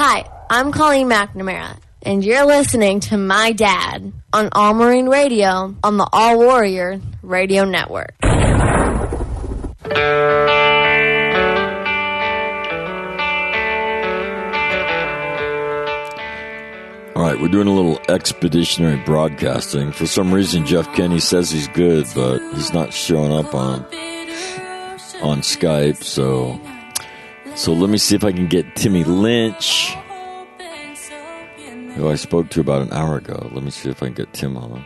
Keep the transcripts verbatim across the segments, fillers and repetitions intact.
Hi, I'm Colleen McNamara, and you're listening to My Dad on All Marine Radio on the All Warrior Radio Network. All right, we're doing a little expeditionary broadcasting. For some reason, Jeff Kenny says he's good, but he's not showing up on on Skype. So, so let me see if I can get Timmy Lynch, who I spoke to about an hour ago. Let me see if I can get Tim on.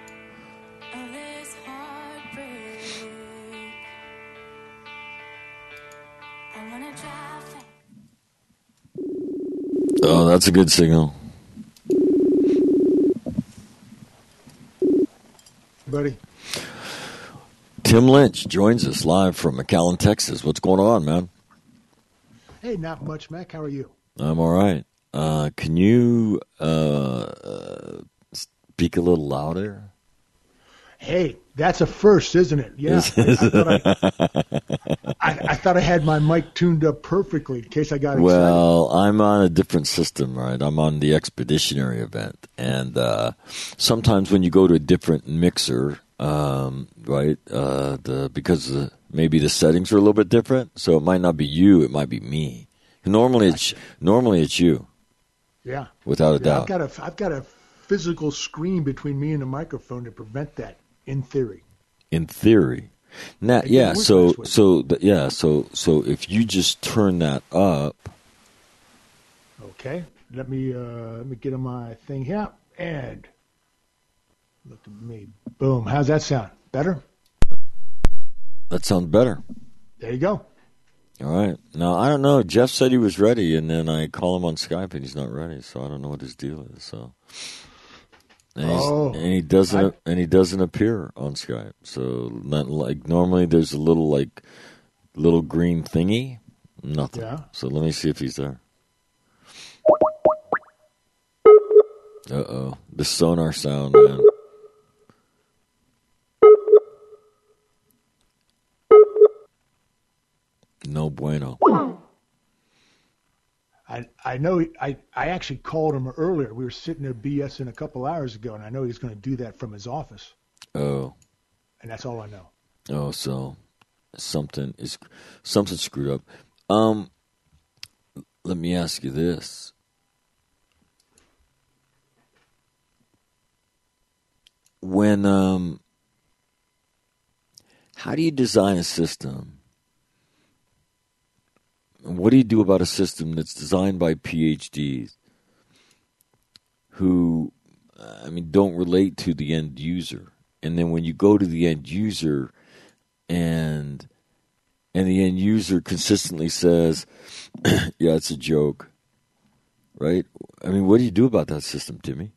Oh, that's a good signal. Buddy. Tim Lynch joins us live from McAllen, Texas. What's going on, man? Hey, not much, Mac. How are you? I'm all right. Uh, can you uh, uh, speak a little louder? Hey, that's a first, isn't it? Yeah. I, I, thought I, I, I thought I had my mic tuned up perfectly in case I got excited. Well, I'm on a different system, right? I'm on the expeditionary event. And uh, sometimes when you go to a different mixer, um, right, uh, the because the, maybe the settings are a little bit different, so it might not be you, it might be me. Normally, it's normally it's you. Yeah, without a yeah, doubt. I've got a I've got a physical screen between me and the microphone to prevent that. In theory. In theory. Now, yeah. So, so the, yeah. So, so if you just turn that up. Okay. Let me uh, let me get on my thing here and look at me. Boom. How's that sound? Better? That sounds better. There you go. All right. Now, I don't know. Jeff said he was ready, and then I call him on Skype, and he's not ready. So I don't know what his deal is. So. And, oh, and he doesn't, I, and he doesn't appear on Skype. So, not like normally, there's a little like little green thingy. Nothing. Yeah. So let me see if he's there. Uh oh, the sonar sound, man. No bueno. I, I know I, I actually called him earlier. We were sitting there BSing a couple hours ago, and I know he's going to do that from his office. Oh. And that's all I know. Oh, so something is something screwed up. Um, let me ask you this. When um, how do you design a system? What do you do about a system that's designed by P H Ds who, I mean, don't relate to the end user? And then when you go to the end user and and the end user consistently says, yeah, it's a joke, right? I mean, what do you do about that system, Timmy?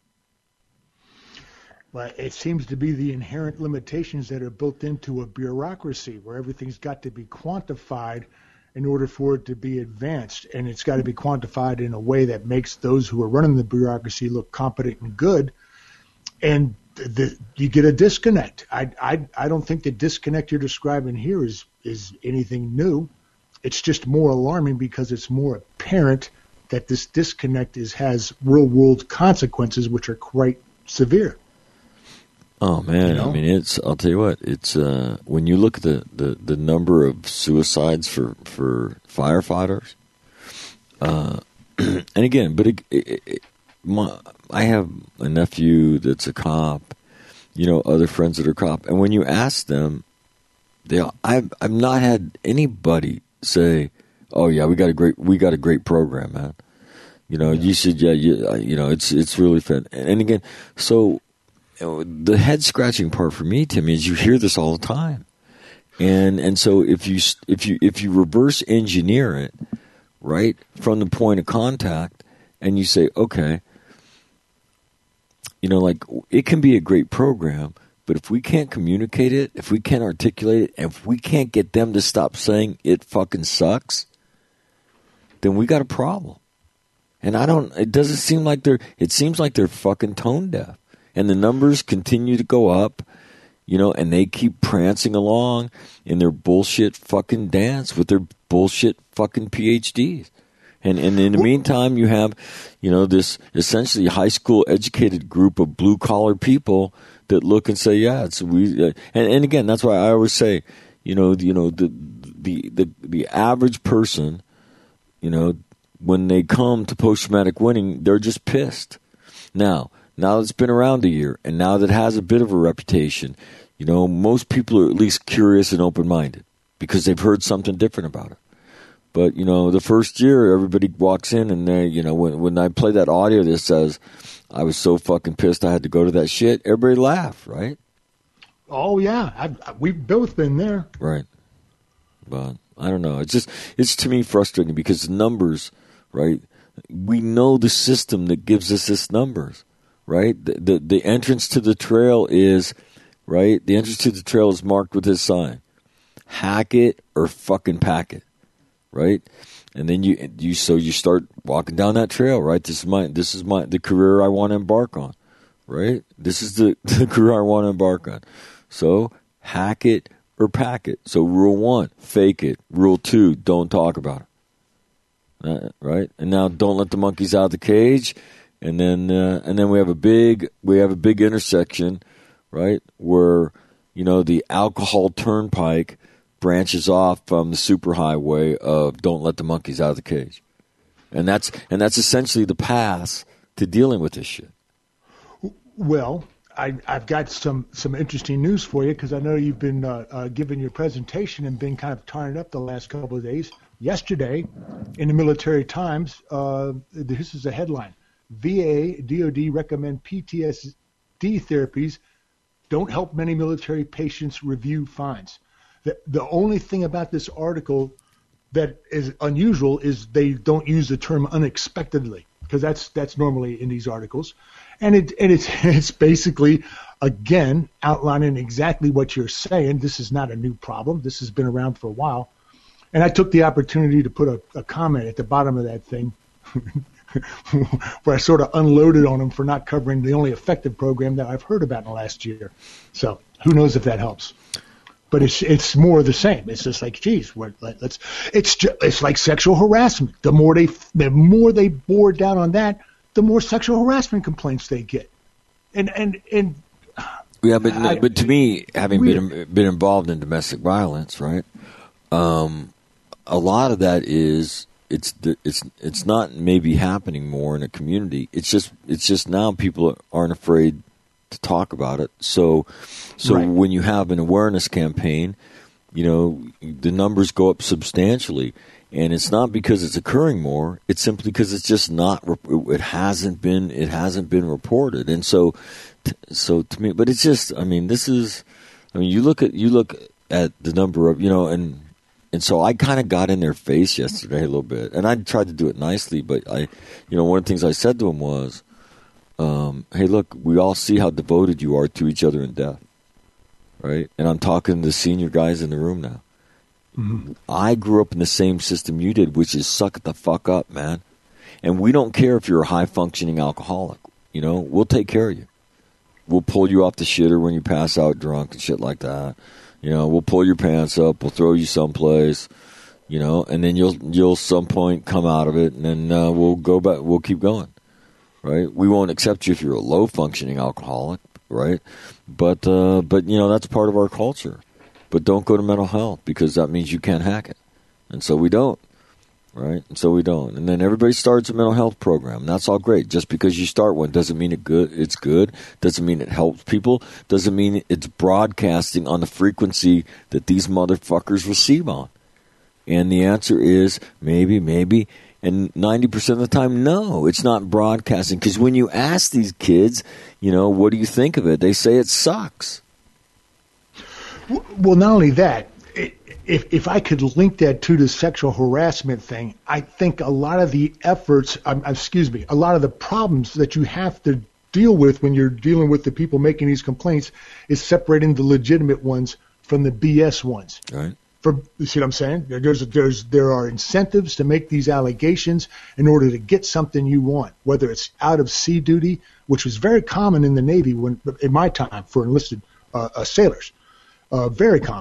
Well, it seems to be the inherent limitations that are built into a bureaucracy where everything's got to be quantified in order for it to be advanced, and it's got to be quantified in a way that makes those who are running the bureaucracy look competent and good, and the, you get a disconnect. I, I, I don't think the disconnect you're describing here is, is anything new. It's just more alarming because it's more apparent that this disconnect is has real-world consequences, which are quite severe. Oh man, you know? I mean, it's. I'll tell you what. It's uh, when you look at the, the, the number of suicides for for firefighters, uh, and again, but it, it, it, my, I have a nephew that's a cop, you know, other friends that are cop, and when you ask them, they I've I've not had anybody say, "Oh yeah, we got a great we got a great program, man." You know, yeah. you should yeah, you, you know, it's it's really fun, and again, so. The head scratching part for me, Timmy, is you hear this all the time, and and so if you if you if you reverse engineer it, right from the point of contact, and you say, okay, you know, like it can be a great program, but if we can't communicate it, if we can't articulate it, and if we can't get them to stop saying it fucking sucks, then we got a problem. And I don't. It doesn't seem like they're. It seems like they're fucking tone deaf. And the numbers continue to go up, you know, and they keep prancing along in their bullshit fucking dance with their bullshit fucking P H Ds. And, and in the meantime, you have, you know, this essentially high school educated group of blue collar people that look and say, yeah, it's we. Uh, and, and again, that's why I always say, you know, you know, the the the the average person, you know, when they come to post traumatic winning, they're just pissed. Now, now that it's been around a year, and now that it has a bit of a reputation, you know, most people are at least curious and open minded because they've heard something different about it. But, you know, the first year, everybody walks in and they, you know, when when I play that audio that says, I was so fucking pissed I had to go to that shit, everybody laughed, right? Oh, yeah. I've, we've both been there. Right. But I don't know. It's just, it's to me frustrating because the numbers, right? We know the system that gives us this numbers, right? The, the, the entrance to the trail is, right? The entrance to the trail is marked with this sign. Hack it or fucking pack it. Right, and then you you so you start walking down that trail. Right, this is my this is my the career I want to embark on. Right, this is the, the career I want to embark on. So hack it or pack it. So rule one, fake it. Rule two, don't talk about it. Uh, right, and now don't let the monkeys out of the cage. And then uh, and then we have a big we have a big intersection, right, where you know the alcohol turnpike branches off from the superhighway of don't let the monkeys out of the cage. And that's and that's essentially the path to dealing with this shit. Well, I, I've got some, some interesting news for you because I know you've been uh, uh, giving your presentation and been kind of tarring up the last couple of days. Yesterday, in the Military Times, uh, this is a headline. V A, D O D recommend P T S D therapies don't help many military patients review fines. The, the only thing about this article that is unusual is they don't use the term unexpectedly because that's that's normally in these articles, and it and it's it's basically again outlining exactly what you're saying. This is not a new problem. This has been around for a while, and I took the opportunity to put a, a comment at the bottom of that thing where I sort of unloaded on them for not covering the only effective program that I've heard about in the last year. So who knows if that helps. But it's it's more the same. It's just like, geez, what, let's. It's just, it's like sexual harassment. The more they the more they bore down on that, the more sexual harassment complaints they get. And and and yeah, but I, but to me, having weird. been been involved in domestic violence, right? Um, a lot of that is it's it's it's not maybe happening more in a community. It's just it's just now people aren't afraid to talk about it. So, so right. when you have an awareness campaign, you know, the numbers go up substantially. And it's not because it's occurring more. It's simply because it's just not, it hasn't been, it hasn't been reported. And so, so to me, but it's just, I mean, this is, I mean, you look at, you look at the number of, you know, and, and so I kind of got in their face yesterday a little bit. And I tried to do it nicely, but I, you know, one of the things I said to them was, Um, hey, look, we all see how devoted you are to each other in death, right? And I'm talking to the senior guys in the room now. Mm-hmm. I grew up in the same system you did, which is suck it the fuck up, man. And we don't care if you're a high-functioning alcoholic. You know, we'll take care of you. We'll pull you off the shitter when you pass out drunk and shit like that. You know, we'll pull your pants up. We'll throw you someplace. You know, and then you'll you'll some point come out of it, and then uh, we'll go back. We'll keep going. Right, we won't accept you if you're a low-functioning alcoholic, right? But uh, but you know that's part of our culture. But don't go to mental health because that means you can't hack it, and so we don't, right? And so we don't. And then everybody starts a mental health program. And that's all great. Just because you start one doesn't mean it good. It's good. Doesn't mean it helps people. Doesn't mean it's broadcasting on the frequency that these motherfuckers receive on. And the answer is maybe, maybe. And ninety percent of the time, no, it's not broadcasting. Because when you ask these kids, you know, what do you think of it? They say it sucks. Well, not only that, if if I could link that to the sexual harassment thing, I think a lot of the efforts, um, excuse me, a lot of the problems that you have to deal with when you're dealing with the people making these complaints is separating the legitimate ones from the B S ones. Right. For, you see what I'm saying? There's, there's, there are incentives to make these allegations in order to get something you want, whether it's out of sea duty, which was very common in the Navy when, in my time for enlisted uh, uh, sailors, uh, very common,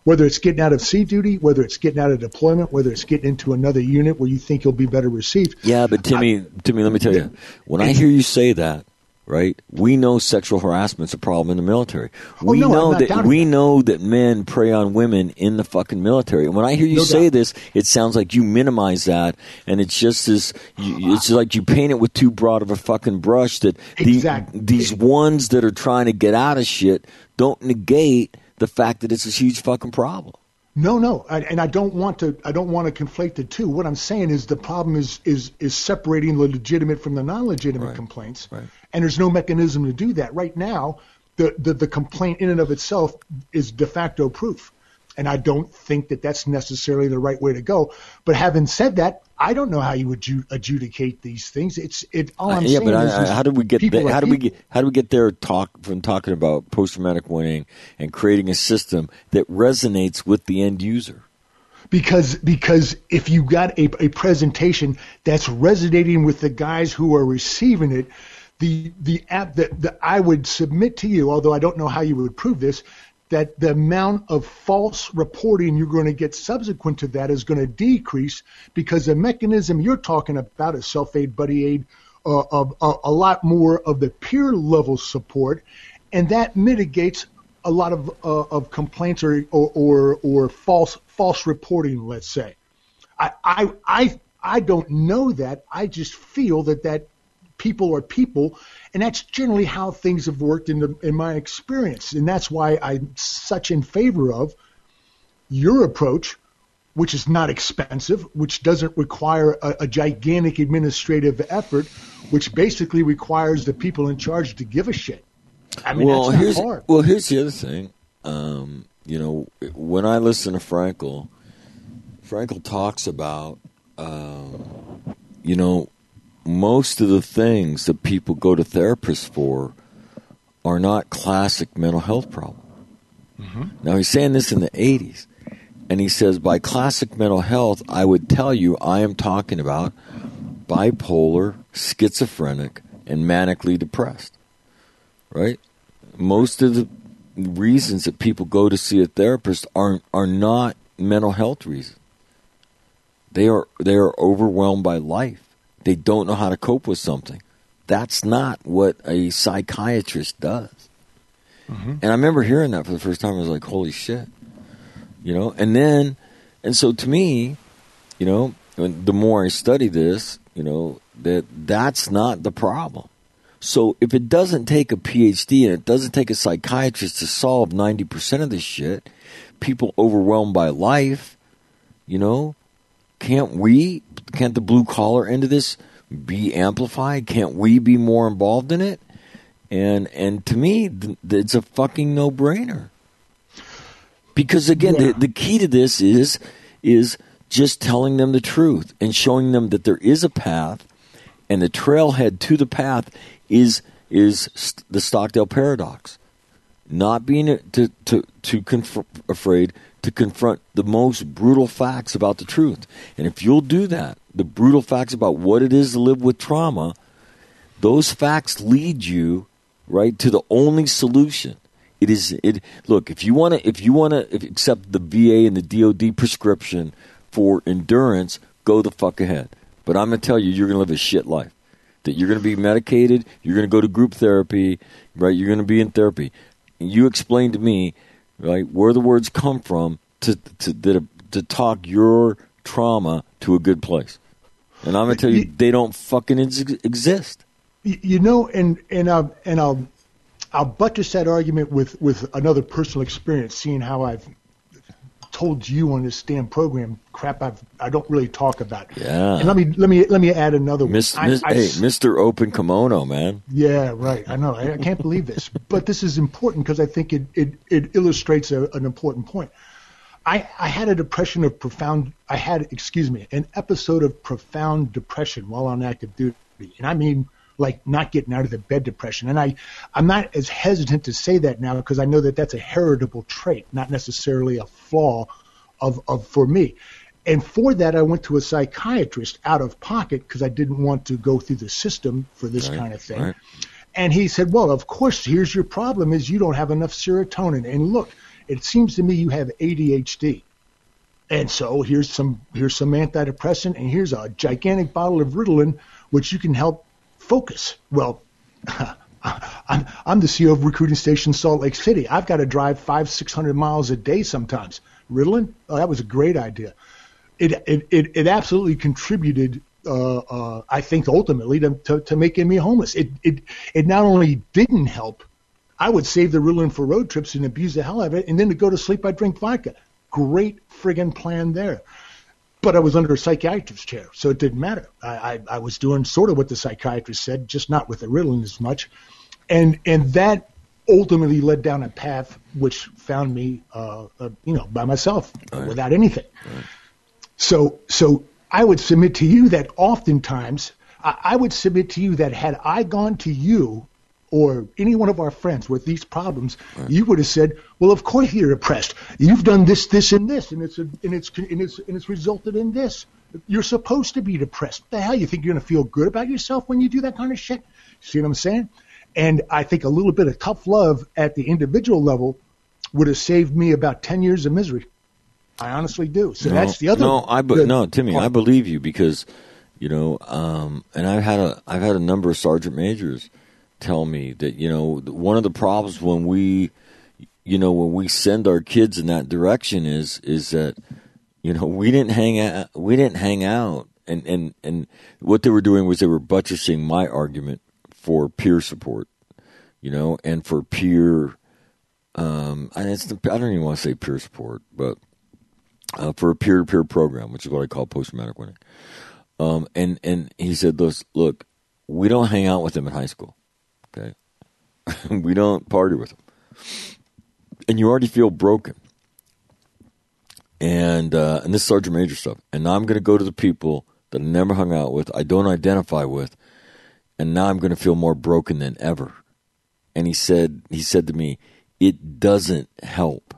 Whether it's getting out of sea duty, whether it's getting out of deployment, whether it's getting into another unit where you think you'll be better received. Yeah, but Timmy, I, Timmy, let me tell you, when I hear you say that, right, we know sexual harassment's a problem in the military. We oh, no, know that we that. know that men prey on women in the fucking military. And when I hear you no say doubt. this, it sounds like you minimize that, and it's just as you, it's like you paint it with too broad of a fucking brush. That exactly. the, these ones that are trying to get out of shit don't negate the fact that it's a huge fucking problem. No, no, I, and I don't want to. I don't want to conflate the two. What I'm saying is the problem is is is separating the legitimate from the non-legitimate right. complaints, right. and there's no mechanism to do that right now. The, the the complaint in and of itself is de facto proof, and I don't think that that's necessarily the right way to go. But having said that, I don't know how you would adju- adjudicate these things. It's it. All I'm uh, yeah, saying but I, is, I, how do we get there? How do we get how do we get there? Talk from talking about post-traumatic winning and creating a system that resonates with the end user. Because because if you got a, a presentation that's resonating with the guys who are receiving it, the the app that, that I would submit to you, although I don't know how you would prove this, that the amount of false reporting you're going to get subsequent to that is going to decrease because the mechanism you're talking about is self-aid, buddy aid, uh, of uh, a lot more of the peer level support, and that mitigates a lot of uh, of complaints or, or or or false false reporting. Let's say, I I I I don't know that. I just feel that that. People are people, and that's generally how things have worked in the, in my experience, and that's why I'm such in favor of your approach, which is not expensive, which doesn't require a, a gigantic administrative effort, which basically requires the people in charge to give a shit. I mean, well, that's not here's, hard. Well, here's the other thing. Um, you know, when I listen to Frankel, Frankel talks about, um, you know, most of the things that people go to therapists for are not classic mental health problems. Mm-hmm. Now, he's saying this in the eighties, and he says, by classic mental health, I would tell you I am talking about bipolar, schizophrenic, and manically depressed, right? Most of the reasons that people go to see a therapist are are not mental health reasons. They are they are overwhelmed by life. They don't know how to cope with something. That's not what a psychiatrist does. Mm-hmm. And I remember hearing that for the first time. I was like, holy shit. You know, and then, and so to me, you know, the more I study this, you know, that that's not the problem. So if it doesn't take a P H D and it doesn't take a psychiatrist to solve ninety percent of this shit, people overwhelmed by life, you know, can't we, can't the blue collar end of this be amplified? Can't we be more involved in it? And and to me, th- it's a fucking no-brainer. Because again, yeah. the, the key to this is is just telling them the truth and showing them that there is a path, and the trailhead to the path is is st- the Stockdale paradox. Not being to to to conf- afraid to confront the most brutal facts about the truth. And if you'll do that, the brutal facts about what it is to live with trauma, those facts lead you right to the only solution. It is it. Look, if you want to, if you want to accept the V A and the D O D prescription for endurance, go the fuck ahead. But I'm gonna tell you, you're gonna live a shit life. That you're gonna be medicated, you're gonna go to group therapy, right? You're gonna be in therapy. And you explain to me, right, where the words come from to to to, to talk your trauma to a good place. And I'm gonna tell you, they don't fucking ex- exist. You know, and and I'll and I'll I'll buttress that argument with, with another personal experience, seeing how I've told you on this damn program crap I've I don't really talk about. Yeah. And let me let me let me add another one. Mister I, Mister I, hey, Mister Open Kimono, man. Yeah, right. I know. I, I can't believe this, but this is important because I think it it, it illustrates a, an important point. I, I had a depression of profound. I had excuse me an episode of profound depression while on active duty, and I mean. Like not getting out of the bed depression. And I, I'm not as hesitant to say that now because I know that that's a heritable trait, not necessarily a flaw of, of for me. And for that, I went to a psychiatrist out of pocket because I didn't want to go through the system for this right, kind of thing. Right. And he said, well, of course, here's your problem is you don't have enough serotonin. And look, it seems to me you have A D H D. And so here's some here's some antidepressant, and here's a gigantic bottle of Ritalin, which you can help focus. Well, I'm, I'm the C E O of Recruiting Station Salt Lake City. I've got to drive five, six hundred miles a day sometimes. Ritalin? Oh, that was a great idea. It it it, it absolutely contributed, uh, uh, I think, ultimately to, to to making me homeless. It it it not only didn't help, I would save the Ritalin for road trips and abuse the hell out of it, and then to go to sleep, I'd drink vodka. Great friggin' plan there. But I was under a psychiatrist's chair, so it didn't matter. I, I, I was doing sort of what the psychiatrist said, just not with the Ritalin as much. And and that ultimately led down a path which found me, uh, uh, you know, by myself, right. without anything. Right. So so I would submit to you that oftentimes, I, I would submit to you that had I gone to you or any one of our friends with these problems, right. you would have said, "Well, of course you're depressed. You've done this, this, and this, and it's a, and it's and it's and it's resulted in this. You're supposed to be depressed. What the hell? You think you're going to feel good about yourself when you do that kind of shit?" See what I'm saying? And I think a little bit of tough love at the individual level would have saved me about ten years of misery. I honestly do. So no, that's the other. No, I be, no, Timmy, part. I believe you because, you know, um, and I've had a I've had a number of sergeant majors tell me that, you know, one of the problems when we, you know, when we send our kids in that direction is is that, you know, we didn't hang out, we didn't hang out, and and and what they were doing was they were buttressing my argument for peer support, you know, and for peer, um, and it's I don't even want to say peer support, but uh, for a peer-to-peer program, which is what I call post-traumatic winning. Um, and and he said, look, look, we don't hang out with them in high school. Okay, we don't party with them, and you already feel broken. And uh, and this is Sergeant Major stuff. And now I'm going to go to the people that I never hung out with, I don't identify with, and now I'm going to feel more broken than ever. And he said, he said to me, it doesn't help.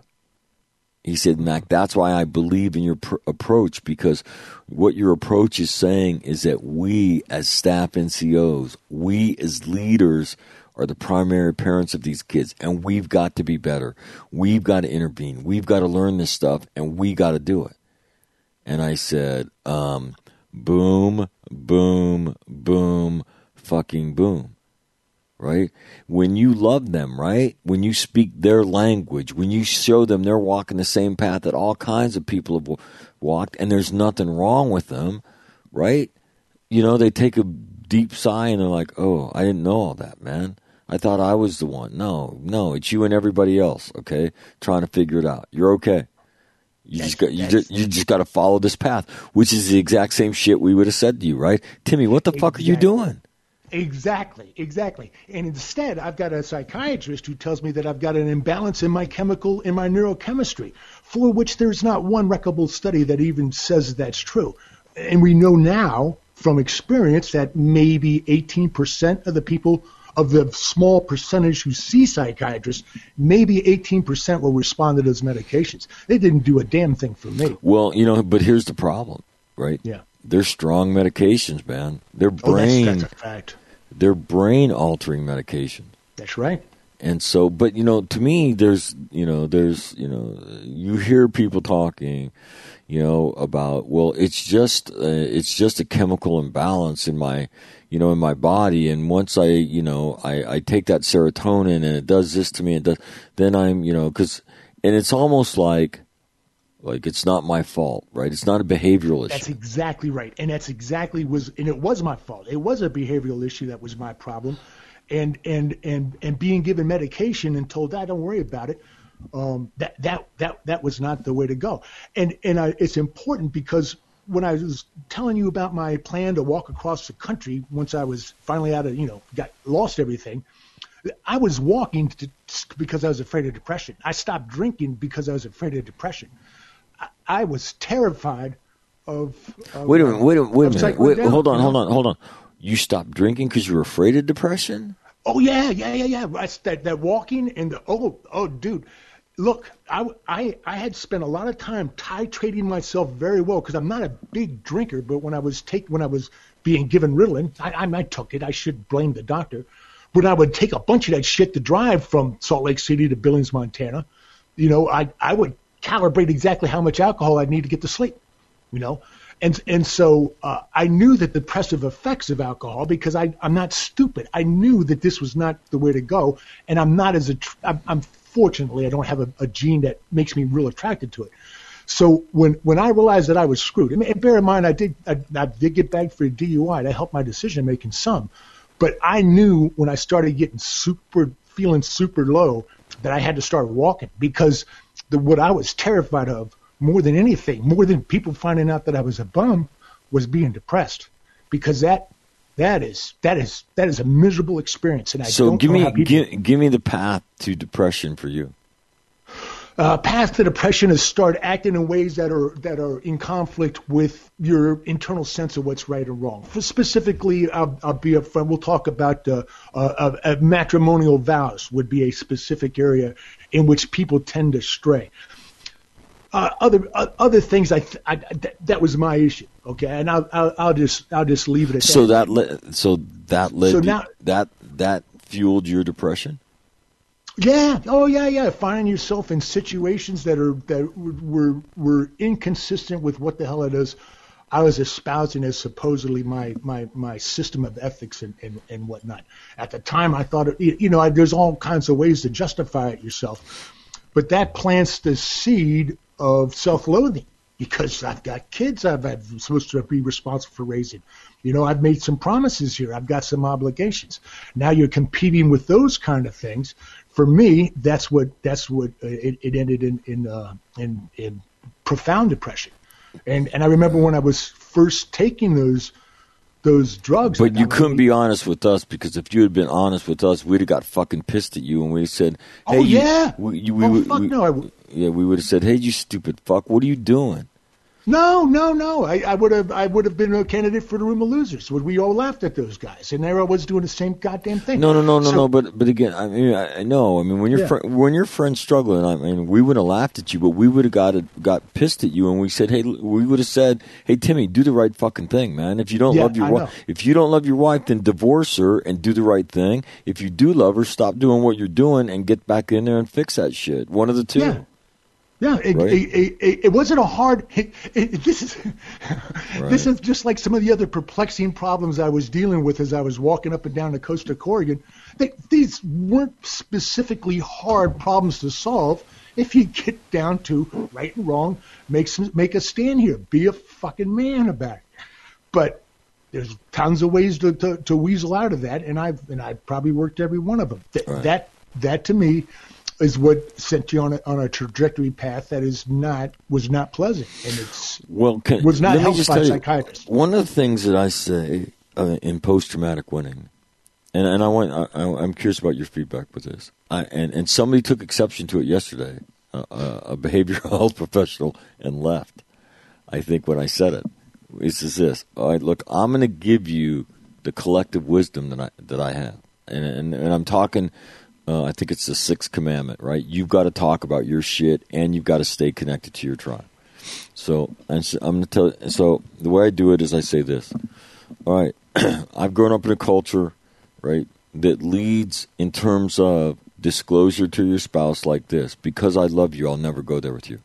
He said, Mac, that's why I believe in your pr- approach, because what your approach is saying is that we as staff N C Os, we as leaders are the primary parents of these kids, and we've got to be better. We've got to intervene. We've got to learn this stuff, and we got to do it. And I said, um, boom, boom, boom, fucking boom. Right? When you love them, right? When you speak their language, when you show them they're walking the same path that all kinds of people have walked, and there's nothing wrong with them, right? You know, they take a deep sigh and they're like, oh, I didn't know all that, man. I thought I was the one. No, no, it's you and everybody else, okay? Trying to figure it out. You're okay. You that's, just got you just you just got to follow this path, which is the exact same shit we would have said to you, right? Timmy, what the exactly. fuck are you doing? Exactly, exactly. And instead, I've got a psychiatrist who tells me that I've got an imbalance in my chemical, in my neurochemistry, for which there's not one reputable study that even says that's true. And we know now from experience that maybe eighteen percent of the people, of the small percentage who see psychiatrists, maybe eighteen percent will respond to those medications. They didn't do a damn thing for me. Well, you know, but here's the problem, right? Yeah. They're strong medications, man. They're brain. Oh, that's, that's a fact. They're brain-altering medications. That's right. And so, but, you know, to me, there's, you know, there's, you know, you hear people talking, you know, about, well, it's just, uh, it's just a chemical imbalance in my, you know, in my body. And once I, you know, I, I take that serotonin and it does this to me, and does, then I'm, you know, because, and it's almost like, Like, it's not my fault, right? It's not a behavioral issue. That's exactly right. And that's exactly was, and it was my fault. It was a behavioral issue that was my problem. And, and, and, and being given medication and told, ah, don't worry about it. Um, that, that, that, that was not the way to go. And, and I, it's important because when I was telling you about my plan to walk across the country, once I was finally out of, you know, got lost everything, I was walking to, because I was afraid of depression. I stopped drinking because I was afraid of depression. I was terrified of. of wait a minute! Wait a, wait a minute! Wait, hold on! Hold on! Hold on! You stopped drinking because you were afraid of depression? Oh yeah, yeah, yeah, yeah. I, that that walking and the oh oh dude, look, I, I I had spent a lot of time titrating myself very well because I'm not a big drinker. But when I was take when I was being given Ritalin, I, I I took it. I should blame the doctor. But I would take a bunch of that shit to drive from Salt Lake City to Billings, Montana. you know, I, I would calibrate exactly how much alcohol I'd need to get to sleep, you know. And and so uh, I knew the depressive effects of alcohol because I, I'm not stupid. I knew that this was not the way to go, and I'm not as a. I'm, I'm fortunately I don't have a, a gene that makes me real attracted to it. So when when I realized that I was screwed, I mean, bear in mind I did I, I did get bagged for a D U I. That helped my decision making some, but I knew when I started getting super feeling super low that I had to start walking because the what I was terrified of. More than anything, more than people finding out that I was a bum, was being depressed, because that that is that is that is a miserable experience. And I so don't give know me how people, give, give me the path to depression for you. Uh, path to depression is start acting in ways that are that are in conflict with your internal sense of what's right and wrong. For specifically, I'll, I'll be upfront. We'll talk about uh, uh, uh, matrimonial vows would be a specific area in which people tend to stray. Uh, other uh, other things, I, th- I th- that was my issue. Okay, and I'll, I'll I'll just I'll just leave it at so that. that le- so that led So you- now- that that fueled your depression. Yeah. Oh, yeah, yeah. Finding yourself in situations that are that were were inconsistent with what the hell it is I was espousing as supposedly my my, my system of ethics and, and, and whatnot. At the time, I thought, you know, there's all kinds of ways to justify it yourself, but that plants the seed of self-loathing because I've got kids I've had, I'm supposed to be responsible for raising. You know, I've made some promises here. I've got some obligations. Now you're competing with those kind of things. For me, that's what that's what uh, it, it ended in in, uh, in in profound depression. And and I remember when I was first taking those those drugs. But you couldn't be honest with us, because if you had been honest with us, we'd have got fucking pissed at you and we said, "Hey, oh yeah, you, we, you, we, oh we, fuck we, no." I w- yeah, we would have said, "Hey, you stupid fuck, what are you doing?" No, no, no. I, I would have I would have been a candidate for the room of losers. Would we all laughed at those guys, and there I was doing the same goddamn thing. No, no, no, no, So- no. But but again, I mean, I, I know. I mean, when your Yeah. fr- when your friend's struggling, I mean, we would have laughed at you, but we would have got got pissed at you, and we said, "Hey," we would have said, "Hey, Timmy, do the right fucking thing, man. If you don't Yeah, love your I wife, know. if you don't love your wife, then divorce her and do the right thing. If you do love her, stop doing what you're doing and get back in there and fix that shit. One of the two." Yeah. Yeah, it, Right? it, it, it, it wasn't a hard. It, it, this is this is just like some of the other perplexing problems I was dealing with as I was walking up and down the coast of Oregon. They, these weren't specifically hard problems to solve if you get down to right and wrong, make some, make a stand here, be a fucking man about it. But there's tons of ways to, to, to weasel out of that, and I've and I've probably worked every one of them. Th- Right. That that to me is what sent you on a, on a trajectory path that is not was not pleasant, and it's Well, can, was not let me helped just by tell you, psychiatrists. one of the things that I say uh, in post-traumatic winning, and, and I want, I, I'm curious about your feedback with this, I, and, and somebody took exception to it yesterday, uh, uh, a behavioral health professional, and left, I think, when I said it. It's just this. All right, look, I'm going to give you the collective wisdom that I, that I have, and, and, and I'm talking... Uh, I think it's the sixth commandment, right? You've got to talk about your shit, and you've got to stay connected to your tribe. So, and so I'm going to tell you, so the way I do it is I say this. All right, I've grown up in a culture, right, that leads in terms of disclosure to your spouse like this. Because I love you, I'll never go there with you.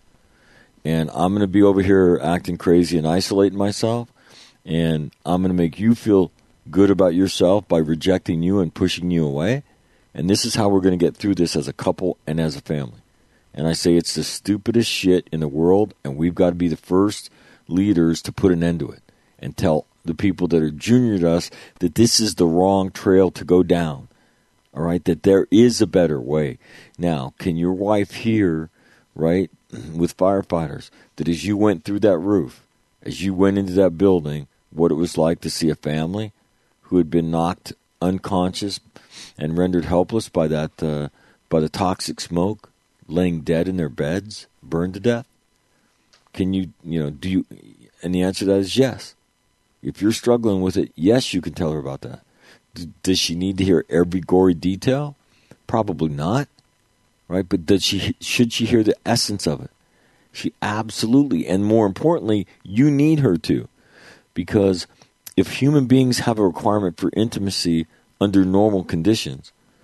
And I'm going to be over here acting crazy and isolating myself, and I'm going to make you feel good about yourself by rejecting you and pushing you away. And this is how we're going to get through this as a couple and as a family. And I say it's the stupidest shit in the world, and we've got to be the first leaders to put an end to it and tell the people that are junior to us that this is the wrong trail to go down, all right, that there is a better way. Now, can your wife hear, right, with firefighters, that as you went through that roof, as you went into that building, what it was like to see a family who had been knocked unconscious and rendered helpless by that uh, by the toxic smoke, laying dead in their beds, burned to death? Can you, you know, do you? And the answer to that is yes. If you're struggling with it, yes, you can tell her about that. D- does she need to hear every gory detail? Probably not, right? But does she? Should she hear the essence of it? She absolutely, and more importantly, you need her to, because if human beings have a requirement for intimacy under normal conditions,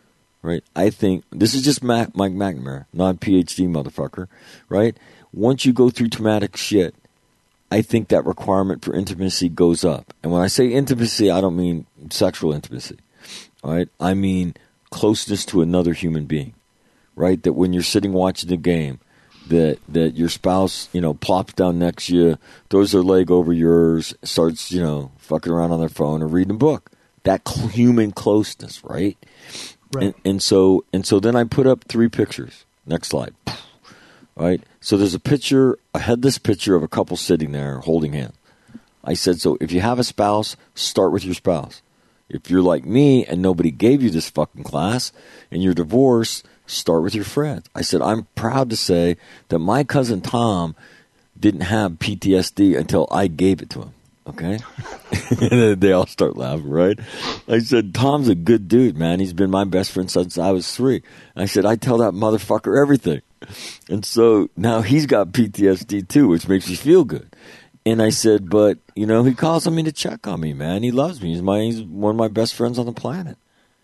right? I think this is just Mac, Mike McNamara, not PhD motherfucker, right? Once you go through traumatic shit, I think that requirement for intimacy goes up. And when I say intimacy, I don't mean sexual intimacy, all right? I mean closeness to another human being, right? That when you're sitting watching the game, that that your spouse, you know, plops down next to you, throws their leg over yours, starts, you know, fucking around on their phone or reading a book. That cl- human closeness, right? Right. And, and so and so then I put up three pictures. Next slide. All right. So there's a picture, I had this picture of a couple sitting there holding hands. I said, so if you have a spouse, start with your spouse. If you're like me and nobody gave you this fucking class and you're divorced, start with your friends. I said, I'm proud to say that my cousin Tom didn't have P T S D until I gave it to him. Okay? And they all start laughing, right? I said, Tom's a good dude, man. He's been my best friend since I was three. I said, I tell that motherfucker everything. And so now he's got P T S D too, which makes me feel good. And I said, but, you know, he calls on me to check on me, man. He loves me. He's my he's one of my best friends on the planet.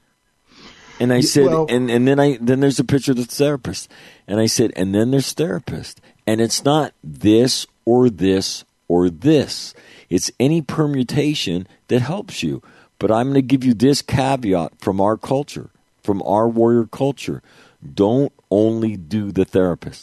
And I said, well, and, and then I then there's a picture of the therapist. And I said, and then there's therapist. And it's not this or this or this. It's any permutation that helps you. But I'm going to give you this caveat from our culture, from our warrior culture. Don't only do the therapist.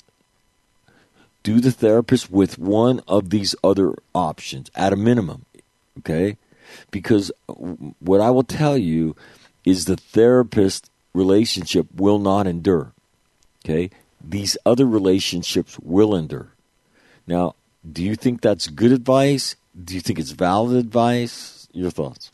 Do the therapist with one of these other options at a minimum, okay? Because what I will tell you is the therapist relationship will not endure, okay? These other relationships will endure. Now, do you think that's good advice? Do you think it's valid advice? Your thoughts?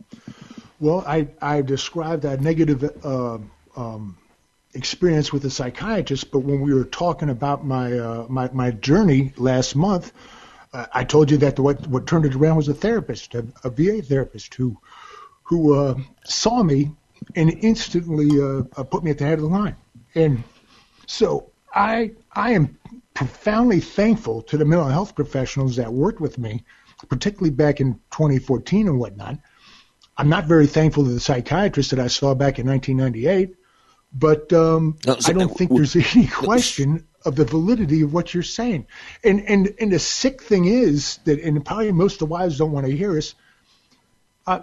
Well, I, I described that negative uh, um, experience with a psychiatrist, but when we were talking about my uh, my, my journey last month, uh, I told you that the, what what turned it around was a therapist, a, a V A therapist who who uh, saw me and instantly uh, put me at the head of the line. And so I I am profoundly thankful to the mental health professionals that worked with me, particularly back in twenty fourteen and whatnot. I'm not very thankful to the psychiatrist that I saw back in nineteen ninety-eight, but um, no, so, I don't think there's any question of the validity of what you're saying. And and and the sick thing is that, and probably most of the wives don't want to hear us, uh,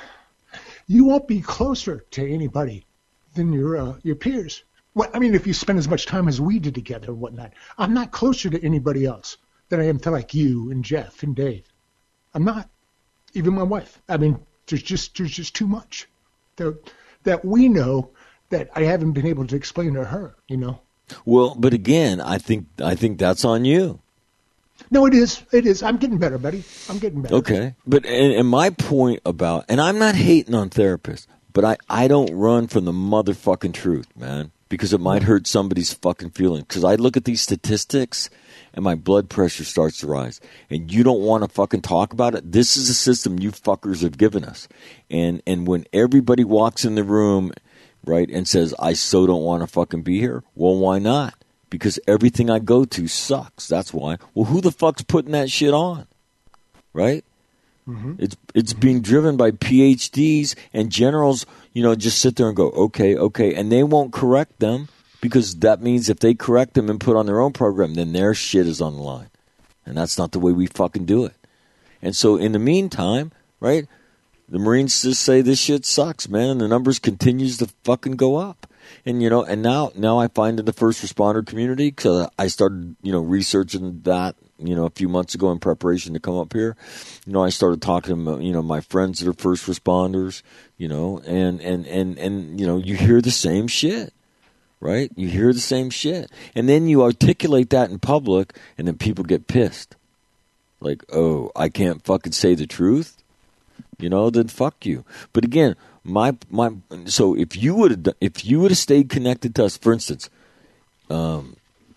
you won't be closer to anybody than your uh, your peers. Well, I mean, if you spend as much time as we did together and whatnot, I'm not closer to anybody else than I am to like you and Jeff and Dave. I'm not. Even my wife. I mean, there's just there's just too much that, that we know that I haven't been able to explain to her, you know. Well, but again, I think I think that's on you. No, it is. It is. I'm getting better, buddy. I'm getting better. Okay. But and, and my point about, and I'm not hating on therapists, but I, I don't run from the motherfucking truth, man, because it might hurt somebody's fucking feelings. Because I look at these statistics and my blood pressure starts to rise. And you don't want to fucking talk about it. This is a system you fuckers have given us. And and when everybody walks in the room, right, and says, I so don't want to fucking be here, well, why not? Because everything I go to sucks. That's why. Well, who the fuck's putting that shit on? Right? Mm-hmm. It's it's mm-hmm. being driven by P H Ds and generals, you know, just sit there and go, okay, okay. And they won't correct them because that means if they correct them and put on their own program, then their shit is on the line. And that's not the way we fucking do it. And so in the meantime, right, the Marines just say this shit sucks, man, and the numbers continues to fucking go up. And, you know, and now now I find in the first responder community, because I started, you know, researching that, you know, a few months ago in preparation to come up here. You know, I started talking to, you know, my friends that are first responders, you know, and, and, and, and you know, you hear the same shit, right? You hear the same shit. And then you articulate that in public, and then people get pissed. Like, oh, I can't fucking say the truth? You know, then fuck you. But again, my my. So if you would have if you would have stayed connected to us, for instance, um,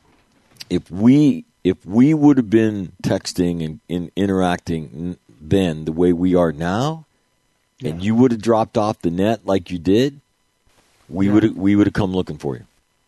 if we if we would have been texting and, and interacting then the way we are now, yeah. and you would have dropped off the net like you did, we yeah. would we would have come looking for you.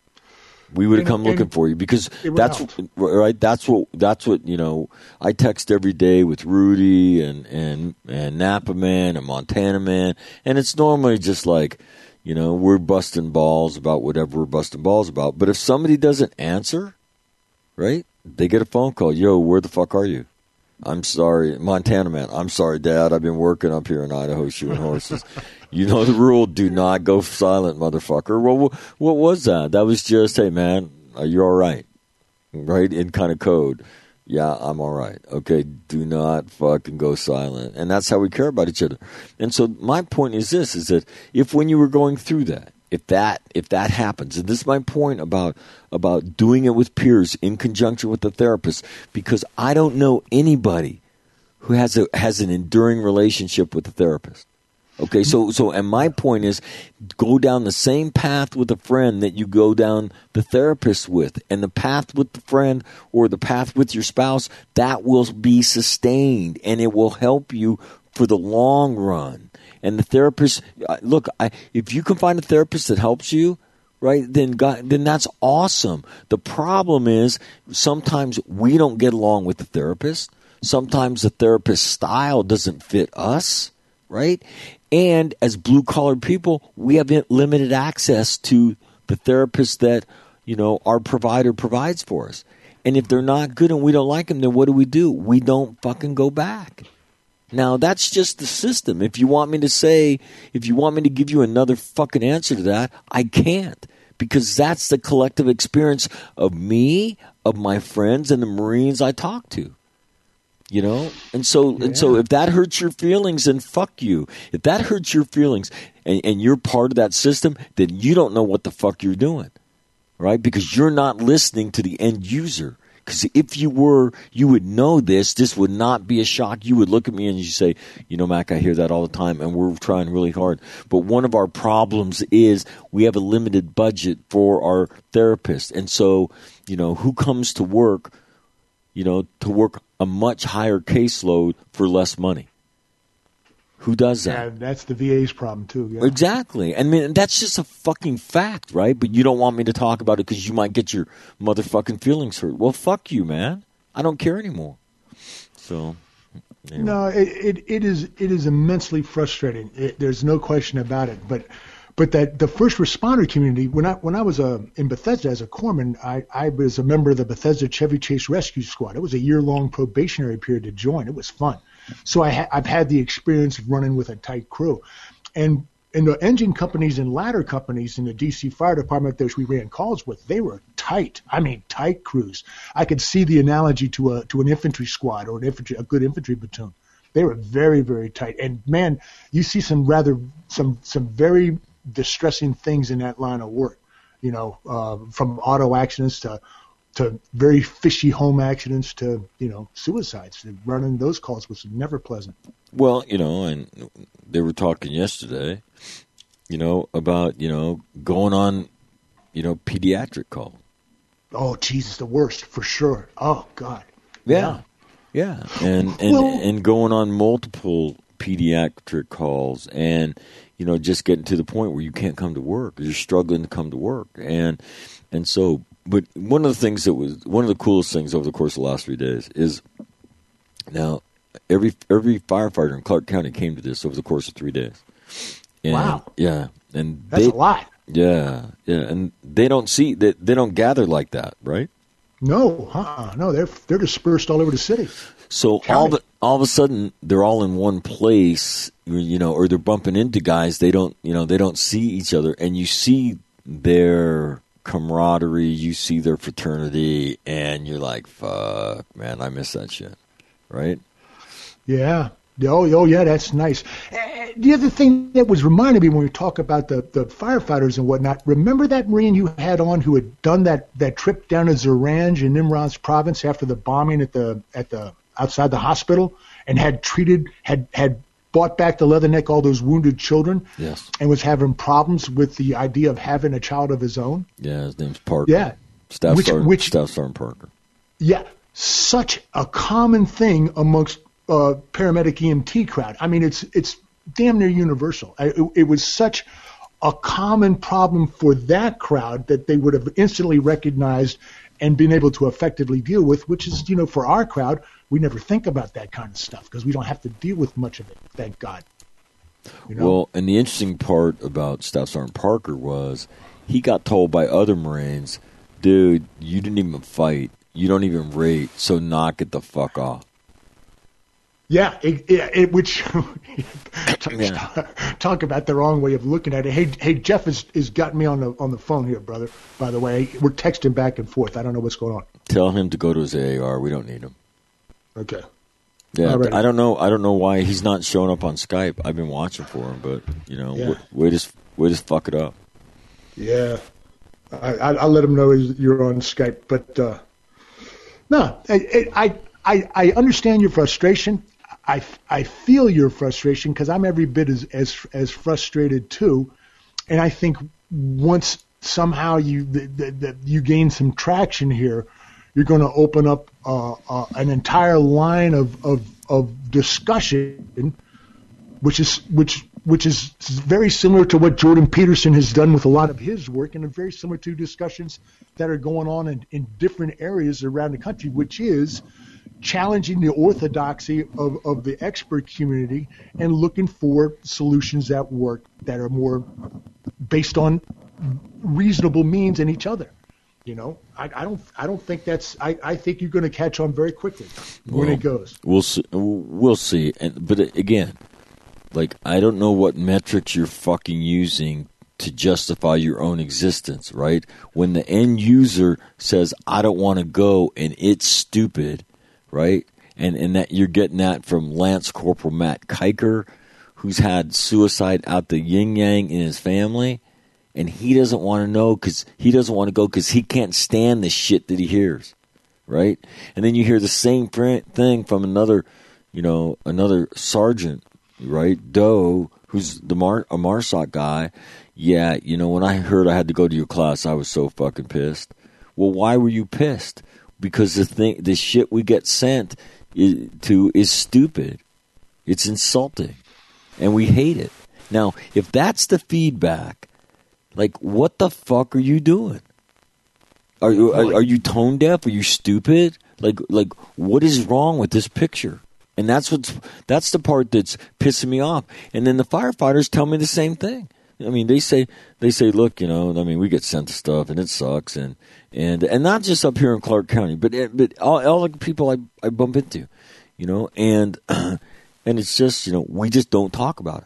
We would have come looking for you because that's out. right. That's what that's what you know. I text every day with Rudy and and and Napa Man and Montana Man, and it's normally just like, You know, we're busting balls about whatever we're busting balls about. But if somebody doesn't answer, right, they get a phone call. Yo, where the fuck are you? I'm sorry, Montana man. I'm sorry, Dad. I've been working up here in Idaho shooting horses. You know the rule. Do not go silent, motherfucker. Well, what was that? That was just, hey, man, are you all right? Right? In kind of code. Yeah, I'm all right. Okay, do not fucking go silent. And that's how we care about each other. And so my point is this, is that if when you were going through that, if that if that happens, and this is my point about about doing it with peers in conjunction with the therapist, because I don't know anybody who has a has an enduring relationship with a therapist. Okay, so so and my point is, go down the same path with a friend that you go down the therapist with, and the path with the friend or the path with your spouse, that will be sustained and it will help you for the long run. And the therapist, look, I, if you can find a therapist that helps you, right, then God, then that's awesome. The problem is sometimes we don't get along with the therapist. Sometimes the therapist style doesn't fit us, right? And as blue-collar people, we have limited access to the therapist that, you know, our provider provides for us. And if they're not good and we don't like them, then what do we do? We don't fucking go back. Now, that's just the system. If you want me to say, if you want me to give you another fucking answer to that, I can't. Because that's the collective experience of me, of my friends, and the Marines I talk to. You know, and so yeah. and so if that hurts your feelings, then fuck you. If that hurts your feelings and, and you're part of that system, then you don't know what the fuck you're doing, right? Because you're not listening to the end user. Because if you were, you would know this. This would not be a shock. You would look at me and you say, you know, Mac, I hear that all the time, and we're trying really hard. But one of our problems is we have a limited budget for our therapist. And so, you know, who comes to work, you know, to work a much higher caseload for less money? Who does that? Yeah, that's the V A's problem, too. Yeah. Exactly. I mean, that's just a fucking fact, right? But you don't want me to talk about it because you might get your motherfucking feelings hurt. Well, fuck you, man. I don't care anymore. So, anyway. No, it, it it is it is immensely frustrating. It, there's no question about it. But but that the first responder community, when I when I was uh, in Bethesda as a corpsman, I, I was a member of the Bethesda Chevy Chase Rescue Squad. It was a year-long probationary period to join. It was fun. So I ha- I've had the experience of running with a tight crew. And in the engine companies and ladder companies in the D C Fire Department that we ran calls with, they were tight. I mean, tight crews. I could see the analogy to a to an infantry squad or an infantry, a good infantry platoon. They were very, very tight. And, man, you see some rather some some very distressing things in that line of work, you know, uh, from auto accidents to to very fishy home accidents to, you know, suicides. Running those calls was never pleasant. Well, you know, and they were talking yesterday, you know, about, you know, going on, you know, pediatric call. Oh, Jesus, the worst, for sure. Oh, God. Yeah. Yeah. yeah. And, and, well, and going on multiple pediatric calls and, you know, just getting to the point where you can't come to work. You're struggling to come to work. And, and so, but one of the things that was, one of the coolest things over the course of the last three days is now every, every firefighter in Clark County came to this over the course of three days. And, wow. Yeah. And that's they, a lot. Yeah. Yeah. And they don't see that, they, they don't gather like that, right? No, uh-uh. no, they're, they're dispersed all over the city. So all the, all of a sudden they're all in one place, you know, or they're bumping into guys. They don't, you know, they don't see each other, and you see their camaraderie, you see their fraternity, and you're like, fuck, man, I miss that shit. Right? Yeah. Oh, oh yeah, that's nice. Uh, the other thing that was reminding me when we talk about the, the firefighters and whatnot, remember that Marine you had on who had done that, that trip down to Zaranj in Nimrod's province after the bombing at the at the outside the hospital and had treated, had, had brought back to Leatherneck all those wounded children? Yes. And was having problems with the idea of having a child of his own? Yeah, his name's Parker. Yeah. Staff which, Sergeant, which, Staff Sergeant Parker. Yeah. Such a common thing amongst uh, paramedic E M T crowd. I mean, it's it's damn near universal. I, it, it was such a common problem for that crowd that they would have instantly recognized and been able to effectively deal with, which is, you know, for our crowd, we never think about that kind of stuff because we don't have to deal with much of it, thank God. You know? Well, and the interesting part about Staff Sergeant Parker was he got told by other Marines, dude, you didn't even fight. You don't even rate, so knock it the fuck off. Yeah, it, it, it, which talk, yeah. talk about the wrong way of looking at it. Hey, hey, Jeff has, has got me on the on the phone here, brother. By the way, we're texting back and forth. I don't know what's going on. Tell him to go to his A A R. We don't need him. Okay. Yeah, Alrighty. I don't know. I don't know why he's not showing up on Skype. I've been watching for him, but you know, Yeah. we, we just we just fuck it up. Yeah, I, I, I'll let him know you're on Skype. But uh, no, I, I I I understand your frustration. I, I feel your frustration because I'm every bit as, as as frustrated too, and I think once somehow you the, the, the, you gain some traction here, you're going to open up uh, uh, an entire line of, of of discussion, which is which which is very similar to what Jordan Peterson has done with a lot of his work, and very similar to discussions that are going on in, in different areas around the country, which is challenging the orthodoxy of, of the expert community and looking for solutions that work that are more based on reasonable means in each other. You know, I, I don't, I don't think that's. I, I think you're going to catch on very quickly when well, it goes. We'll see. We'll see. And but again, like I don't know what metrics you're fucking using to justify your own existence, right? When the end user says, "I don't want to go," and it's stupid. Right, and and that you're getting that from Lance Corporal Matt Kiker, who's had suicide out the yin yang in his family, and he doesn't want to know because he doesn't want to go because he can't stand the shit that he hears, right? And then you hear the same thing from another, you know, another sergeant, right, Doe, who's the Mar a MARSOC guy. Yeah, you know, when I heard I had to go to your class, I was so fucking pissed. Well, why were you pissed? Because the thing, the shit we get sent is, to is stupid. It's insulting, and we hate it. Now, if that's the feedback, like, what the fuck are you doing? Are you are, are you tone deaf? Are you stupid? Like, like, what is wrong with this picture? And that's what's that's the part that's pissing me off. And then the firefighters tell me the same thing. I mean, they say they say, look, you know, I mean, we get sent stuff and it sucks, and and and not just up here in Clark County, but but all, all the people I I bump into, you know, and and it's just, you know, we just don't talk about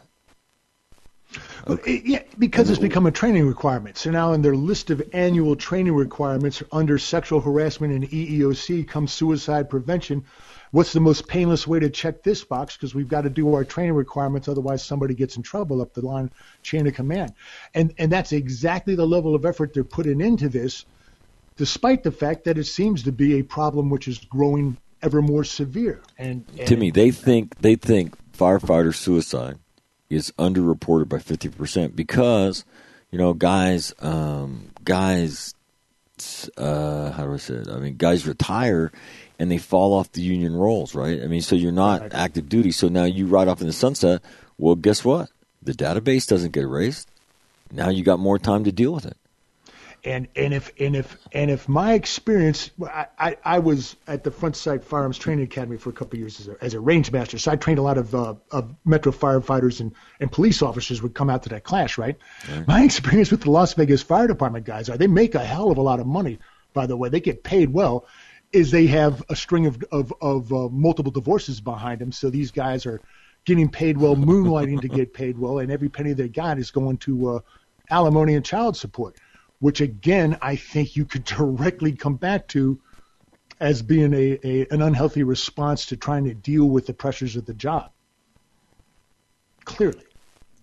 it. Okay. Well, yeah, because it's become a training requirement. So now in their list of annual training requirements under sexual harassment and E E O C comes suicide prevention. What's the most painless way to check this box? Because we've got to do our training requirements, otherwise somebody gets in trouble up the line chain of command. And and that's exactly the level of effort they're putting into this, despite the fact that it seems to be a problem which is growing ever more severe. And, and Timmy, they think they think firefighter suicide is underreported by fifty percent because, you know, guys, um, guys, uh, how do I say it? I mean, guys retire and they fall off the union rolls, right? I mean, so you're not right. active duty. So now you ride off in the sunset. Well, guess what? The database doesn't get erased. Now you got more time to deal with it. And and if and if and if my experience, I, I, I was at the Front Sight Firearms Training Academy for a couple of years as a, as a range master, so I trained a lot of uh, of Metro firefighters and, and police officers would come out to that class, right? right? My experience with the Las Vegas Fire Department guys are they make a hell of a lot of money. By the way, they get paid well. Is they have a string of of, of uh, multiple divorces behind them, so these guys are getting paid well, moonlighting to get paid well, and every penny they got is going to uh, alimony and child support. Which, again, I think you could directly come back to as being a, a an unhealthy response to trying to deal with the pressures of the job. Clearly.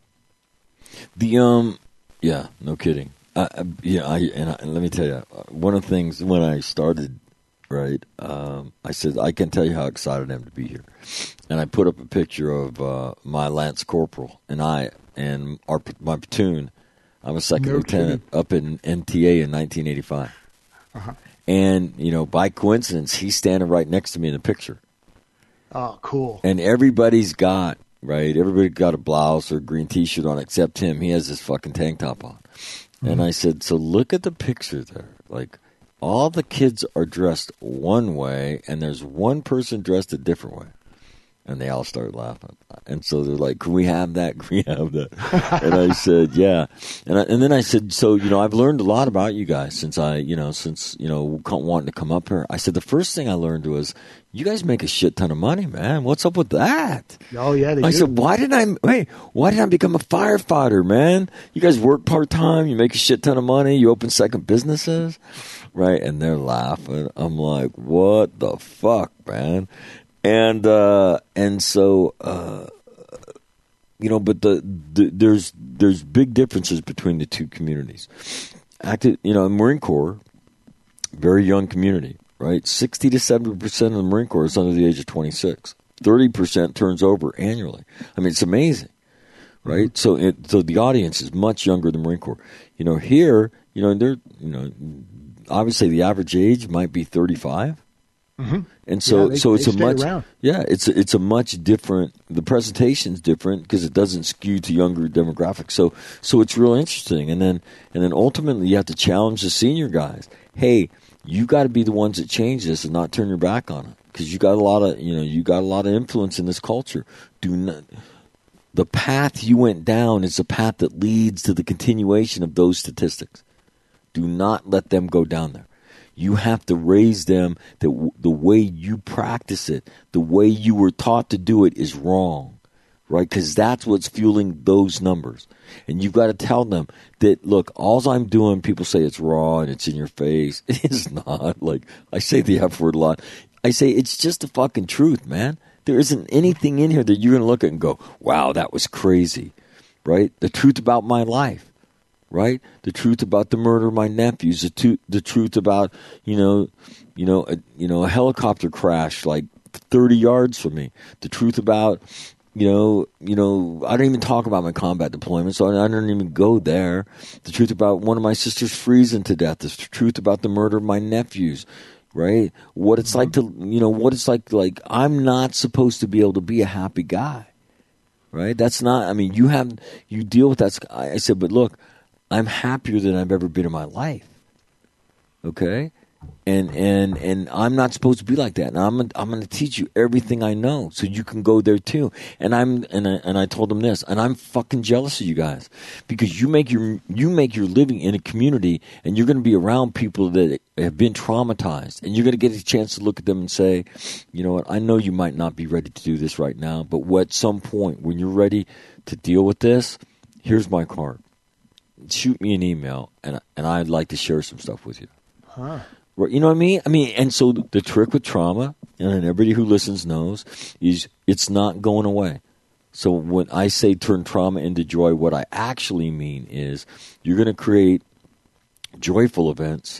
The um, yeah, no kidding. I, I, yeah, I and, I, and let me tell you, one of the things when I started, right, um, I said I can tell you how excited I am to be here, and I put up a picture of uh, my Lance Corporal and I and our my platoon. I'm a second no lieutenant kidding. up in N T A in nineteen eighty-five. Uh-huh. And, you know, by coincidence, he's standing right next to me in the picture. Oh, cool. And everybody's got, right, everybody got a blouse or a green T-shirt on except him. He has this fucking tank top on. Mm-hmm. And I said, so look at the picture there. Like, all the kids are dressed one way, and there's one person dressed a different way. And they all started laughing. And so they're like, can we have that? Can we have that? And I said, yeah. And I, and then I said, so, you know, I've learned a lot about you guys since I, you know, since, you know, wanting to come up here. I said, the first thing I learned was, you guys make a shit ton of money, man. What's up with that? Oh, yeah, they I do. said, why didn't I, hey, why didn't I become a firefighter, man? You guys work part-time. You make a shit ton of money. You open second businesses, right? And they're laughing. I'm like, what the fuck, man? And uh, and so uh, you know, but the, the there's there's big differences between the two communities. Active, you know, Marine Corps, very young community, right? Sixty to seventy percent of the Marine Corps is under the age of twenty-six. Thirty percent turns over annually. I mean, it's amazing, right? Mm-hmm. So, it, so the audience is much younger than Marine Corps. You know, here, you know, they're, you know, obviously the average age might be thirty-five. Mm-hmm. And so, yeah, they, so it's a much, around. yeah, it's a, it's a much different. The presentation's different because it doesn't skew to younger demographics. So, so it's real interesting. And then, and then ultimately, you have to challenge the senior guys. Hey, you got to be the ones that change this and not turn your back on it because you got a lot of, you know, you got a lot of influence in this culture. Do not. The path you went down is the path that leads to the continuation of those statistics. Do not let them go down there. You have to raise them that w- the way you practice it, the way you were taught to do it is wrong, right? Because that's what's fueling those numbers. And you've got to tell them that, look, all I'm doing, people say it's raw and it's in your face. It is not. Like, I say the F word a lot. I say it's just the fucking truth, man. There isn't anything in here that you're going to look at and go, wow, that was crazy, right? The truth about my life. Right, the truth about the murder of my nephews, the tu- the truth about you know, you know, a, you know, a helicopter crash like thirty yards from me. The truth about you know, you know, I don't even talk about my combat deployment, so I don't even go there. The truth about one of my sisters freezing to death. The truth about the murder of my nephews. Right, what it's like to you know, what it's like. Like I'm not supposed to be able to be a happy guy. Right, that's not. I mean, you have you deal with that. I said, but look. I'm happier than I've ever been in my life. Okay? And and and I'm not supposed to be like that. And I'm I'm going to teach you everything I know so you can go there too. And I'm and I, and I told them this, and I'm fucking jealous of you guys because you make your you make your living in a community and you're going to be around people that have been traumatized and you're going to get a chance to look at them and say, "You know what? I know you might not be ready to do this right now, but at some point when you're ready to deal with this, here's my card. Shoot me an email, and and I'd like to share some stuff with you." Huh. You know what I mean? I mean, and so the trick with trauma, and everybody who listens knows, is it's not going away. So when I say turn trauma into joy, what I actually mean is you're going to create joyful events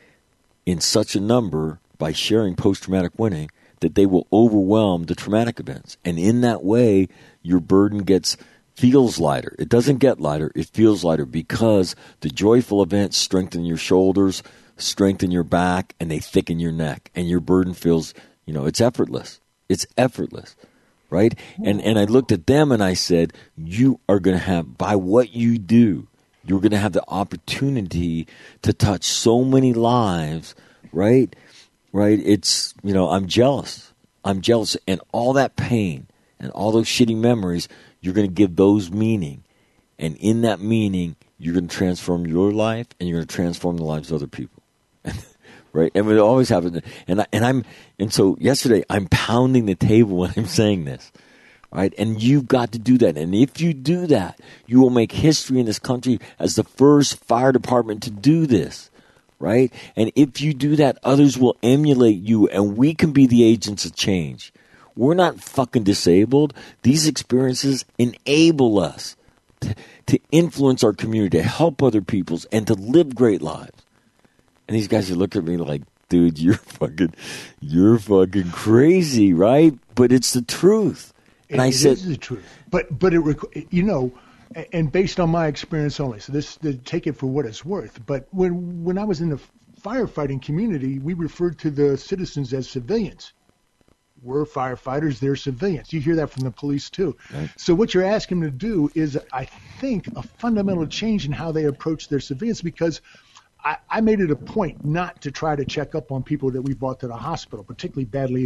in such a number by sharing post-traumatic winning that they will overwhelm the traumatic events. And in that way, your burden gets feels lighter. It doesn't get lighter. It feels lighter because the joyful events strengthen your shoulders, strengthen your back, and they thicken your neck. And your burden feels, you know, it's effortless. It's effortless, right? And and I looked at them and I said, you are going to have, by what you do, you're going to have the opportunity to touch so many lives, right? Right? It's, you know, I'm jealous. I'm jealous. And all that pain and all those shitty memories, you're going to give those meaning. And in that meaning, you're going to transform your life and you're going to transform the lives of other people. Right? And we always have it. And, I, and I'm, and so yesterday, I'm pounding the table when I'm saying this. Right? And you've got to do that. And if you do that, you will make history in this country as the first fire department to do this. Right? And if you do that, others will emulate you and we can be the agents of change. We're not fucking disabled. These experiences enable us to, to influence our community, to help other people's, and to live great lives. And these guys are looking at me like, dude, you're fucking, you're fucking crazy, right? But it's the truth. And it, I it said, is the truth. But but it, you know, and based on my experience only, so this, take it for what it's worth. But when when I was in the firefighting community, we referred to the citizens as civilians. We're firefighters, they're civilians. You hear that from the police too. Right. So what you're asking them to do is, I think, a fundamental change in how they approach their civilians, because I, I made it a point not to try to check up on people that we brought to the hospital, particularly badly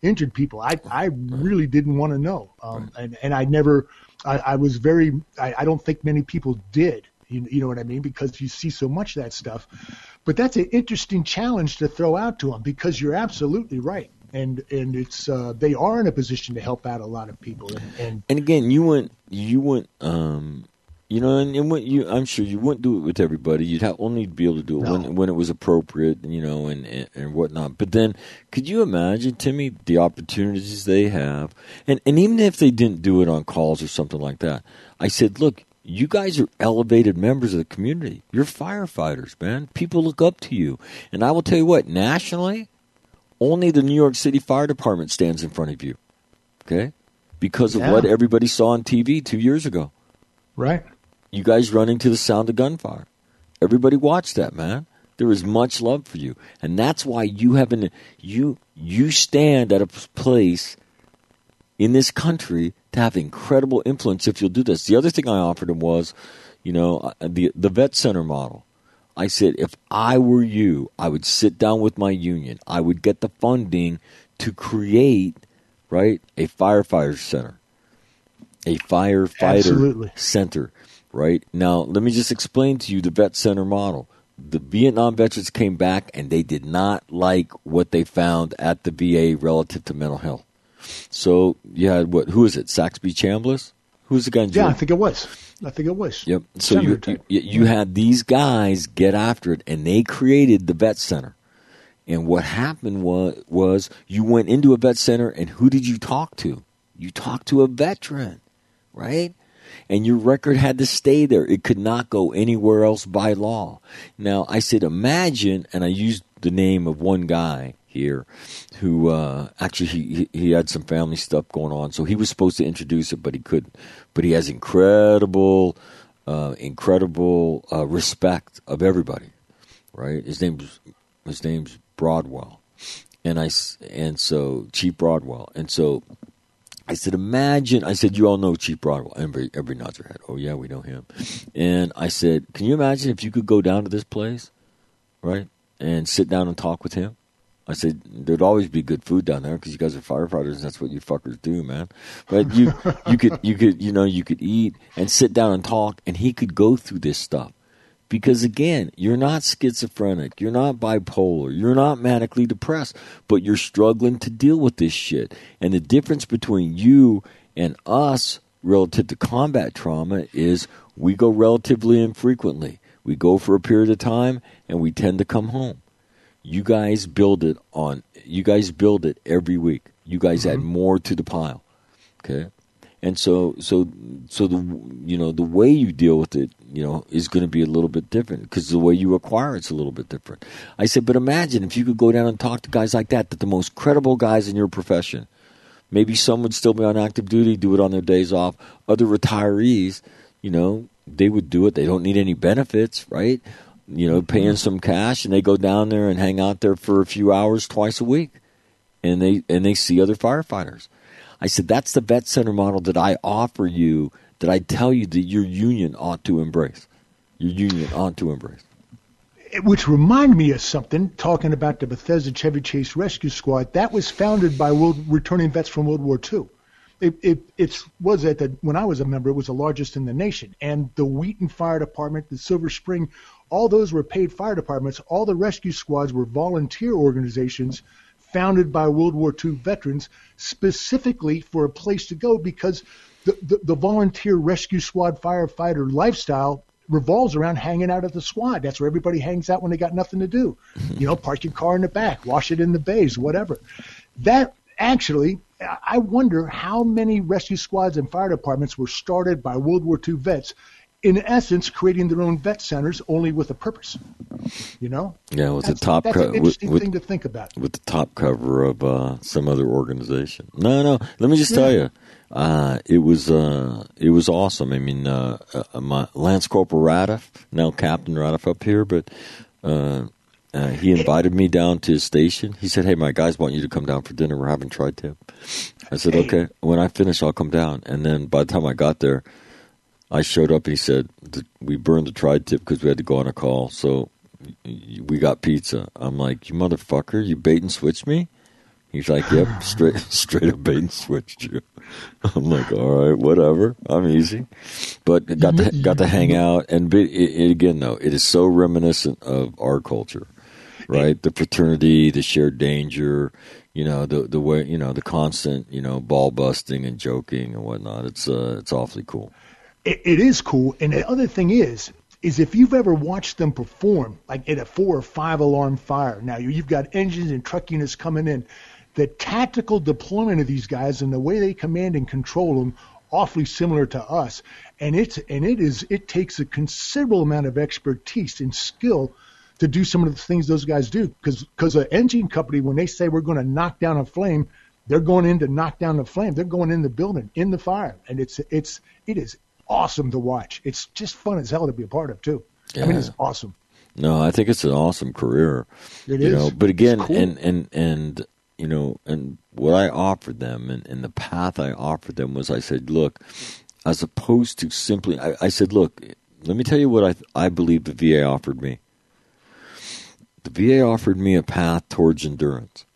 injured people. I, I really didn't want to know. Um, and, and I never, I, I was very, I, I don't think many people did. You, you know what I mean? Because you see so much of that stuff. But that's an interesting challenge to throw out to them, because you're absolutely right. And and it's uh, they are in a position to help out a lot of people. And and, and again, you wouldn't you wouldn't um, you know, and, and what you I'm sure you wouldn't do it with everybody. You'd have, only be able to do it no. when when it was appropriate, you know, and, and and whatnot. But then, could you imagine, Timmy, the opportunities they have, and and even if they didn't do it on calls or something like that, I said, look, you guys are elevated members of the community. You're firefighters, man. People look up to you, and I will tell you what, nationally, only the New York City Fire Department stands in front of you, okay? Because of yeah. what everybody saw on T V two years ago. Right. You guys running to the sound of gunfire. Everybody watched that, man. There is much love for you. And that's why you have an, you, you stand at a place in this country to have incredible influence if you'll do this. The other thing I offered him was, you know, the the vet center model. I said, if I were you, I would sit down with my union. I would get the funding to create, right, a firefighter center, a firefighter Absolutely. center, right? Now, let me just explain to you the vet center model. The Vietnam veterans came back, and they did not like what they found at the V A relative to mental health. So you had, what, who is it, Saxby Chambliss? Who's the guy in jail? Yeah, I think it was. I think it was. Yep. So you, you you had these guys get after it, and they created the vet center. And what happened was was you went into a vet center, and who did you talk to? You talked to a veteran, right? And your record had to stay there. It could not go anywhere else by law. Now, I said, imagine, and I used the name of one guy here who uh, actually he, he had some family stuff going on, so he was supposed to introduce it, but he couldn't. But he has incredible, uh, incredible uh, respect of everybody, right? His name's his name's Broadwell, and I and so Chief Broadwell, and so I said, imagine. I said, you all know Chief Broadwell. Everybody, everybody nods their head. Oh yeah, we know him. And I said, can you imagine if you could go down to this place, right, and sit down and talk with him? I said, there'd always be good food down there because you guys are firefighters, and that's what you fuckers do, man. But you, you could, you could, you know, you could eat and sit down and talk, and he could go through this stuff. Because again, you're not schizophrenic, you're not bipolar, you're not manically depressed, but you're struggling to deal with this shit. And the difference between you and us relative to combat trauma is we go relatively infrequently. We go for a period of time, and we tend to come home. You guys build it on. You guys build it every week. You guys mm-hmm. add more to the pile, okay? And so, so, so the you know the way you deal with it, you know, is going to be a little bit different because the way you acquire it's a little bit different. I said, but imagine if you could go down and talk to guys like that, that the most credible guys in your profession. Maybe some would still be on active duty, do it on their days off. Other retirees, you know, they would do it. They don't need any benefits, right? You know, paying some cash, and they go down there and hang out there for a few hours twice a week, and they and they see other firefighters. I said, that's the vet center model that I offer you, that I tell you that your union ought to embrace. Your union ought to embrace. Which reminded me of something, talking about the Bethesda Chevy Chase Rescue Squad. That was founded by world, returning vets from World War Two. It, it, it was at the, when I was a member, it was the largest in the nation. And the Wheaton Fire Department, the Silver Spring, all those were paid fire departments. All the rescue squads were volunteer organizations founded by World War Two veterans specifically for a place to go, because the, the, the volunteer rescue squad firefighter lifestyle revolves around hanging out at the squad. That's where everybody hangs out when they got nothing to do. You know, park your car in the back, wash it in the bays, whatever. That actually, I wonder how many rescue squads and fire departments were started by World War Two vets, in essence, creating their own vet centers, only with a purpose. You know? Yeah, with that's, the top that's co- an interesting with, thing to think about. With the top cover of uh, some other organization. No, no. Let me just yeah. tell you, uh, it was uh, it was awesome. I mean, uh, uh, my Lance Corporal Radiff, now Captain Radiff up here, but uh, uh, he invited me down to his station. He said, "Hey, my guys want you to come down for dinner. We're having tri-tip." I said, hey. "Okay. When I finish, I'll come down." And then by the time I got there, I showed up, and he said, we burned the tri-tip because we had to go on a call, so we got pizza. I'm like, you motherfucker, you bait and switch me? He's like, yep, straight straight up bait and switched you. I'm like, all right, whatever. I'm easy. But got to, got to hang out. And be, it, it, again, though, it is so reminiscent of our culture, right? The fraternity, the shared danger, you know, the the way, you know, the constant, you know, ball busting and joking and whatnot. It's uh, it's awfully cool. It, it is cool. And the other thing is, is if you've ever watched them perform, like at a four or five alarm fire, now you've got engines and truck units coming in, the tactical deployment of these guys and the way they command and control them, awfully similar to us. And it's and it is it takes a considerable amount of expertise and skill to do some of the things those guys do. Because because an engine company, when they say we're going to knock down a flame, they're going in to knock down the flame. They're going in the building, in the fire, and it's it's it is awesome to watch. It's just fun as hell to be a part of too. Yeah. I mean, it's awesome. No, I think it's an awesome career. It you is. Know, but again, cool. and and and you know, and what I offered them, and, and the path I offered them was, I said, look, as opposed to simply, I, I said, look, let me tell you what I I believe the V A offered me. The V A offered me a path towards endurance.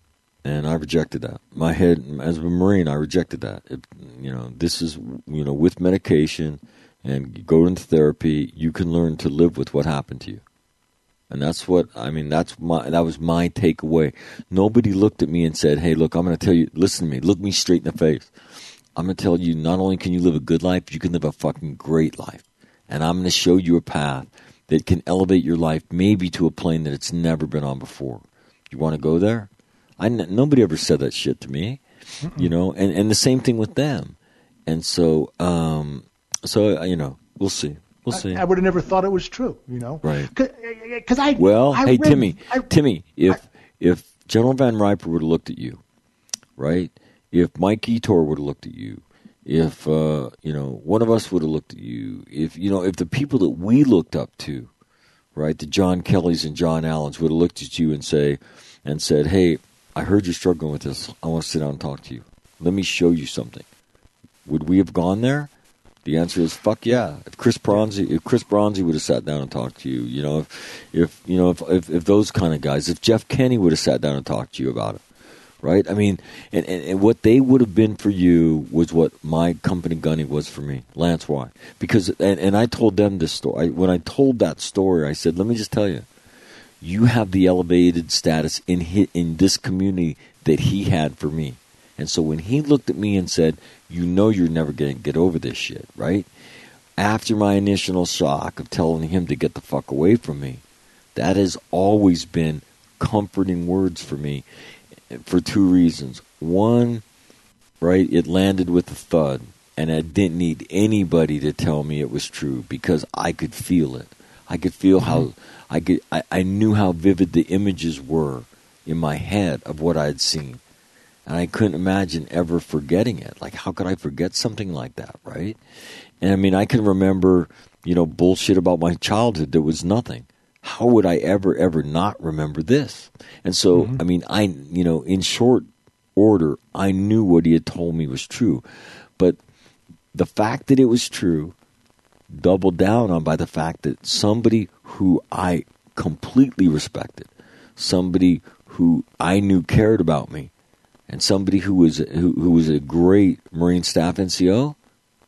And I rejected that. My head, as a Marine, I rejected that. It, you know, this is, you know, with medication and you go into therapy, you can learn to live with what happened to you. And that's what, I mean, that's my, that was my takeaway. Nobody looked at me and said, hey, look, I'm going to tell you, listen to me, look me straight in the face. I'm going to tell you, not only can you live a good life, you can live a fucking great life. And I'm going to show you a path that can elevate your life maybe to a plane that it's never been on before. You want to go there? I, nobody ever said that shit to me, Mm-mm. you know, and, and the same thing with them. And so, um, so you know, we'll see. We'll see. I, I would have never thought it was true, you know. Right. Because I, well, I hey, read, Timmy, I, Timmy, if I, if General Van Riper would have looked at you, right, if Mike Etor would have looked at you, if, uh, you know, one of us would have looked at you, if, you know, if the people that we looked up to, right, the John Kellys and John Allens would have looked at you and say, and said, hey, I heard you're struggling with this. I want to sit down and talk to you. Let me show you something. Would we have gone there? The answer is fuck yeah. If Chris Bronzy, if Chris Bronzy would have sat down and talked to you, you know, if, if you know, if, if if those kind of guys, if Jeff Kenny would have sat down and talked to you about it, right? I mean, and, and, and what they would have been for you was what my company Gunny was for me, Lance Why? Because and, and I told them this story. I, when I told that story, I said, let me just tell you. You have the elevated status in his, in this community that he had for me. And so when he looked at me and said, you know you're never going to get over this shit, right? After my initial shock of telling him to get the fuck away from me, that has always been comforting words for me for two reasons. One, right, it landed with a thud, and I didn't need anybody to tell me it was true because I could feel it. I could feel how I could. I, I knew how vivid the images were in my head of what I had seen, and I couldn't imagine ever forgetting it. Like, how could I forget something like that, right? And I mean, I can remember, you know, bullshit about my childhood that was nothing. How would I ever, ever not remember this? And so, mm-hmm. I mean, I, you know, in short order, I knew what he had told me was true, but the fact that it was true doubled down on by the fact that somebody who I completely respected, somebody who I knew cared about me, and somebody who was who, who was a great Marine Staff N C O,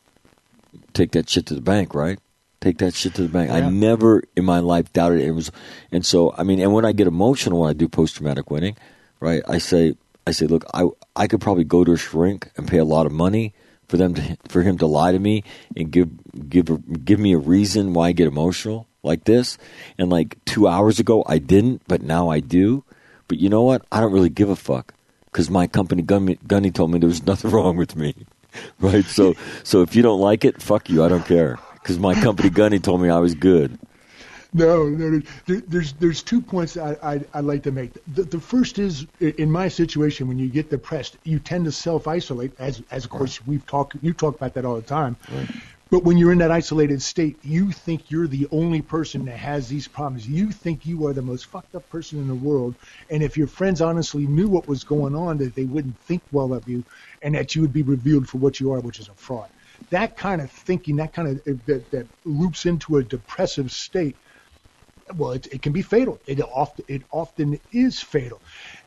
take that shit to the bank, right? Take that shit to the bank. Yeah. I never in my life doubted it. It was, and so I mean, and when I get emotional when I do post traumatic winning, right? I say, I say, look, I I could probably go to a shrink and pay a lot of money for them to for him to lie to me and give give give me a reason why I get emotional like this. And like two hours ago I didn't, but now I do. But you know what? I don't really give a fuck because my company Gunny, Gunny told me there was nothing wrong with me, right? So so if you don't like it, fuck you. I don't care because my company Gunny told me I was good. No, no, there, there's there's two points I, I I'd like to make. The, the first is in my situation when you get depressed, you tend to self-isolate, as as of course we've talked you talk about that all the time. Right. But when you're in that isolated state, you think you're the only person that has these problems. You think you are the most fucked up person in the world, and if your friends honestly knew what was going on, that they wouldn't think well of you, and that you would be revealed for what you are, which is a fraud. That kind of thinking, that kind of that, that loops into a depressive state. Well, it, it can be fatal. It often it often is fatal.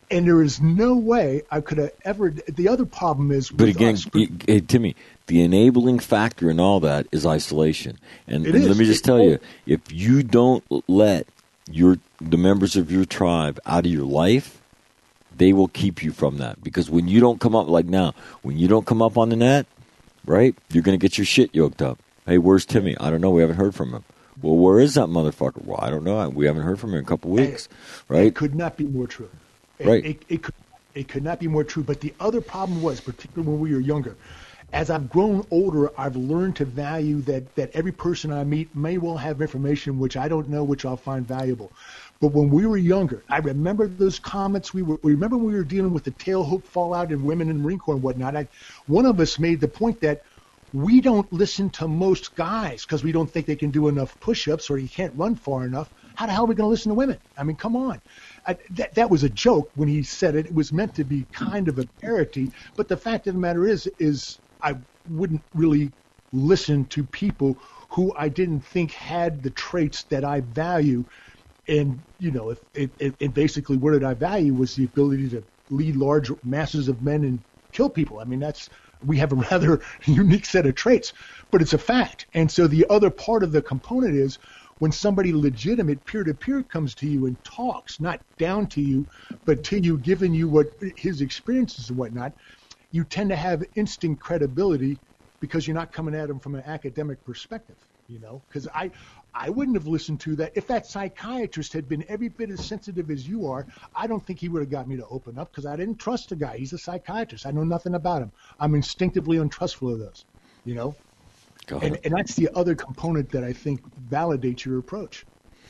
And there is no way I could have ever. The other problem is, but again, us, hey, Timmy, the enabling factor in all that is isolation. And, and let me just it, tell you, if you don't let your the members of your tribe out of your life, they will keep you from that. Because when you don't come up like now, when you don't come up on the net, right, you're going to get your shit yoked up. Hey, where's Timmy? I don't know. We haven't heard from him. Well, where is that motherfucker? Well, I don't know. We haven't heard from him in a couple weeks, right? It could not be more true. It, right. It, it, could, it could not be more true. But the other problem was, particularly when we were younger, as I've grown older, I've learned to value that, that every person I meet may well have information which I don't know, which I'll find valuable. But when we were younger, I remember those comments. We were. We remember when we were dealing with the tailhook fallout and women in the Marine Corps and whatnot. I, one of us made the point that we don't listen to most guys because we don't think they can do enough push-ups or you can't run far enough. How the hell are we going to listen to women? I mean, come on. I, that, that was a joke when he said it. It was meant to be kind of a parody. But the fact of the matter is, is I wouldn't really listen to people who I didn't think had the traits that I value. And, you know, if it, it, it basically what did I value was the ability to lead large masses of men and kill people. I mean, that's we have a rather unique set of traits, but it's a fact. And so the other part of the component is when somebody legitimate peer-to-peer comes to you and talks, not down to you, but to you, giving you what his experiences and whatnot, you tend to have instant credibility because you're not coming at him from an academic perspective, you know, because I, I wouldn't have listened to that. If that psychiatrist had been every bit as sensitive as you are, I don't think he would have got me to open up because I didn't trust the guy. He's a psychiatrist. I know nothing about him. I'm instinctively untrustful of those, you know. And, and that's the other component that I think validates your approach.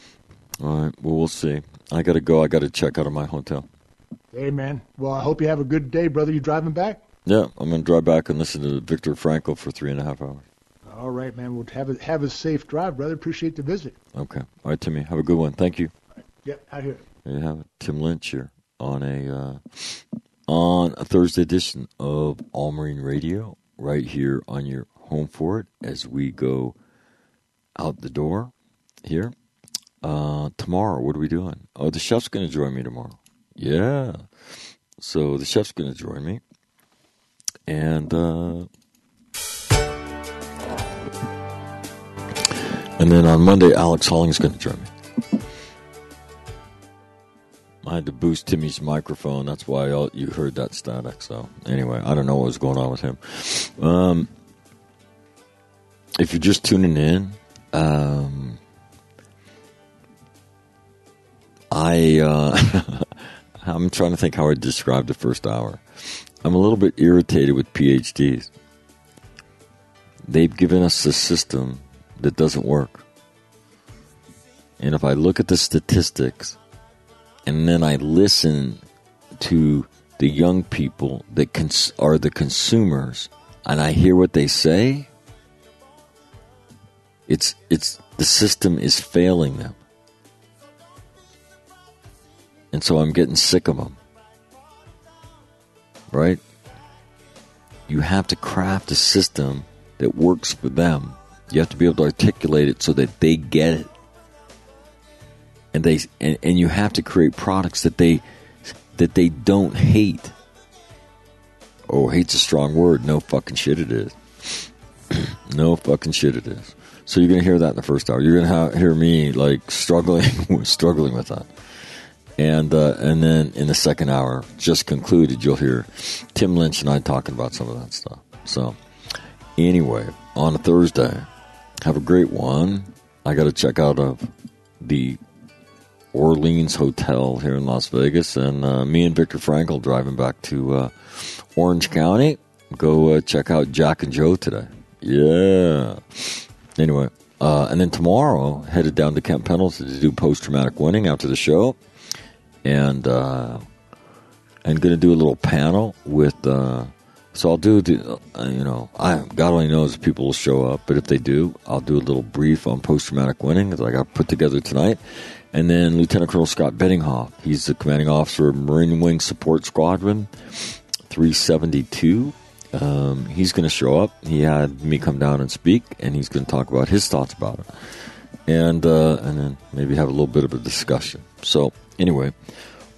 All right. Well, we'll see. I got to go. I got to check out of my hotel. Hey, man. Well, I hope you have a good day, brother. You driving back? Yeah, I'm going to drive back and listen to Viktor Frankl for three and a half hours. All right, man. We'll have a, have a safe drive, brother. Appreciate the visit. Okay. All right, Timmy. Have a good one. Thank you. Right. Yep, out here. There you have it. Tim Lynch here on a uh, on a Thursday edition of All Marine Radio, right here on your home for it as we go out the door here. Uh, tomorrow, what are we doing? Oh, the chef's going to join me tomorrow. Yeah. So the chef's going to join me. And uh, and then on Monday, Alex Holling's going to join me. I had to boost Timmy's microphone. That's why all, you heard that static. So anyway, I don't know what was going on with him. Um, if you're just tuning in, um, I uh, I'm trying to think how I describe the first hour. I'm a little bit irritated with P H Ds. They've given us a system that doesn't work. And if I look at the statistics and then I listen to the young people that cons- are the consumers and I hear what they say, it's it's the system is failing them. And so I'm getting sick of them. Right? You have to craft a system that works for them. You have to be able to articulate it so that they get it. And they and, and you have to create products that they that they don't hate. Oh, hate's a strong word. No fucking shit it is. No fucking shit it is. So you're going to hear that in the first hour. You're going to ha- hear me like struggling struggling with that. And uh, and then in the second hour, just concluded, you'll hear Tim Lynch and I talking about some of that stuff. So anyway, on a Thursday, have a great one. I got to check out of the Orleans Hotel here in Las Vegas, and uh, me and Viktor Frankl driving back to uh, Orange County. Go uh, check out Jack and Joe today. Yeah. Anyway, uh, and then tomorrow, headed down to Camp Pendleton to do post-traumatic winning after the show. And uh, I'm going to do a little panel with, uh, so I'll do, the, uh, you know, I God only knows if people will show up, but if they do, I'll do a little brief on post-traumatic winning that I got put together tonight. And then Lieutenant Colonel Scott Bettinghoff, he's the commanding officer of Marine Wing Support Squadron three seventy-two. Um, he's going to show up. He had me come down and speak, and he's going to talk about his thoughts about it. And, uh, and then maybe have a little bit of a discussion. So, anyway,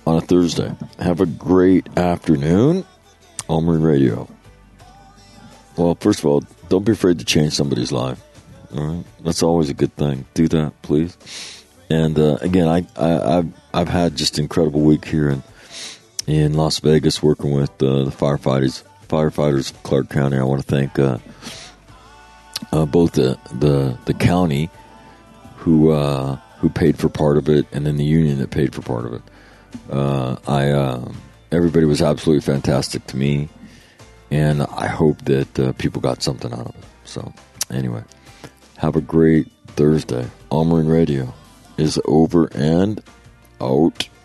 on a Thursday. Have a great afternoon. All Marine Radio. Well, first of all, don't be afraid to change somebody's life. All right, that's always a good thing. Do that, please. And uh, again, I, I I've I've had just an incredible week here in in Las Vegas working with uh, the firefighters firefighters of Clark County. I want to thank uh, uh, both the, the the county who uh, who paid for part of it, and then the union that paid for part of it. Uh, I uh, everybody was absolutely fantastic to me, and I hope that uh, people got something out of it. So anyway, have a great Thursday. All Marine Radio is over and out.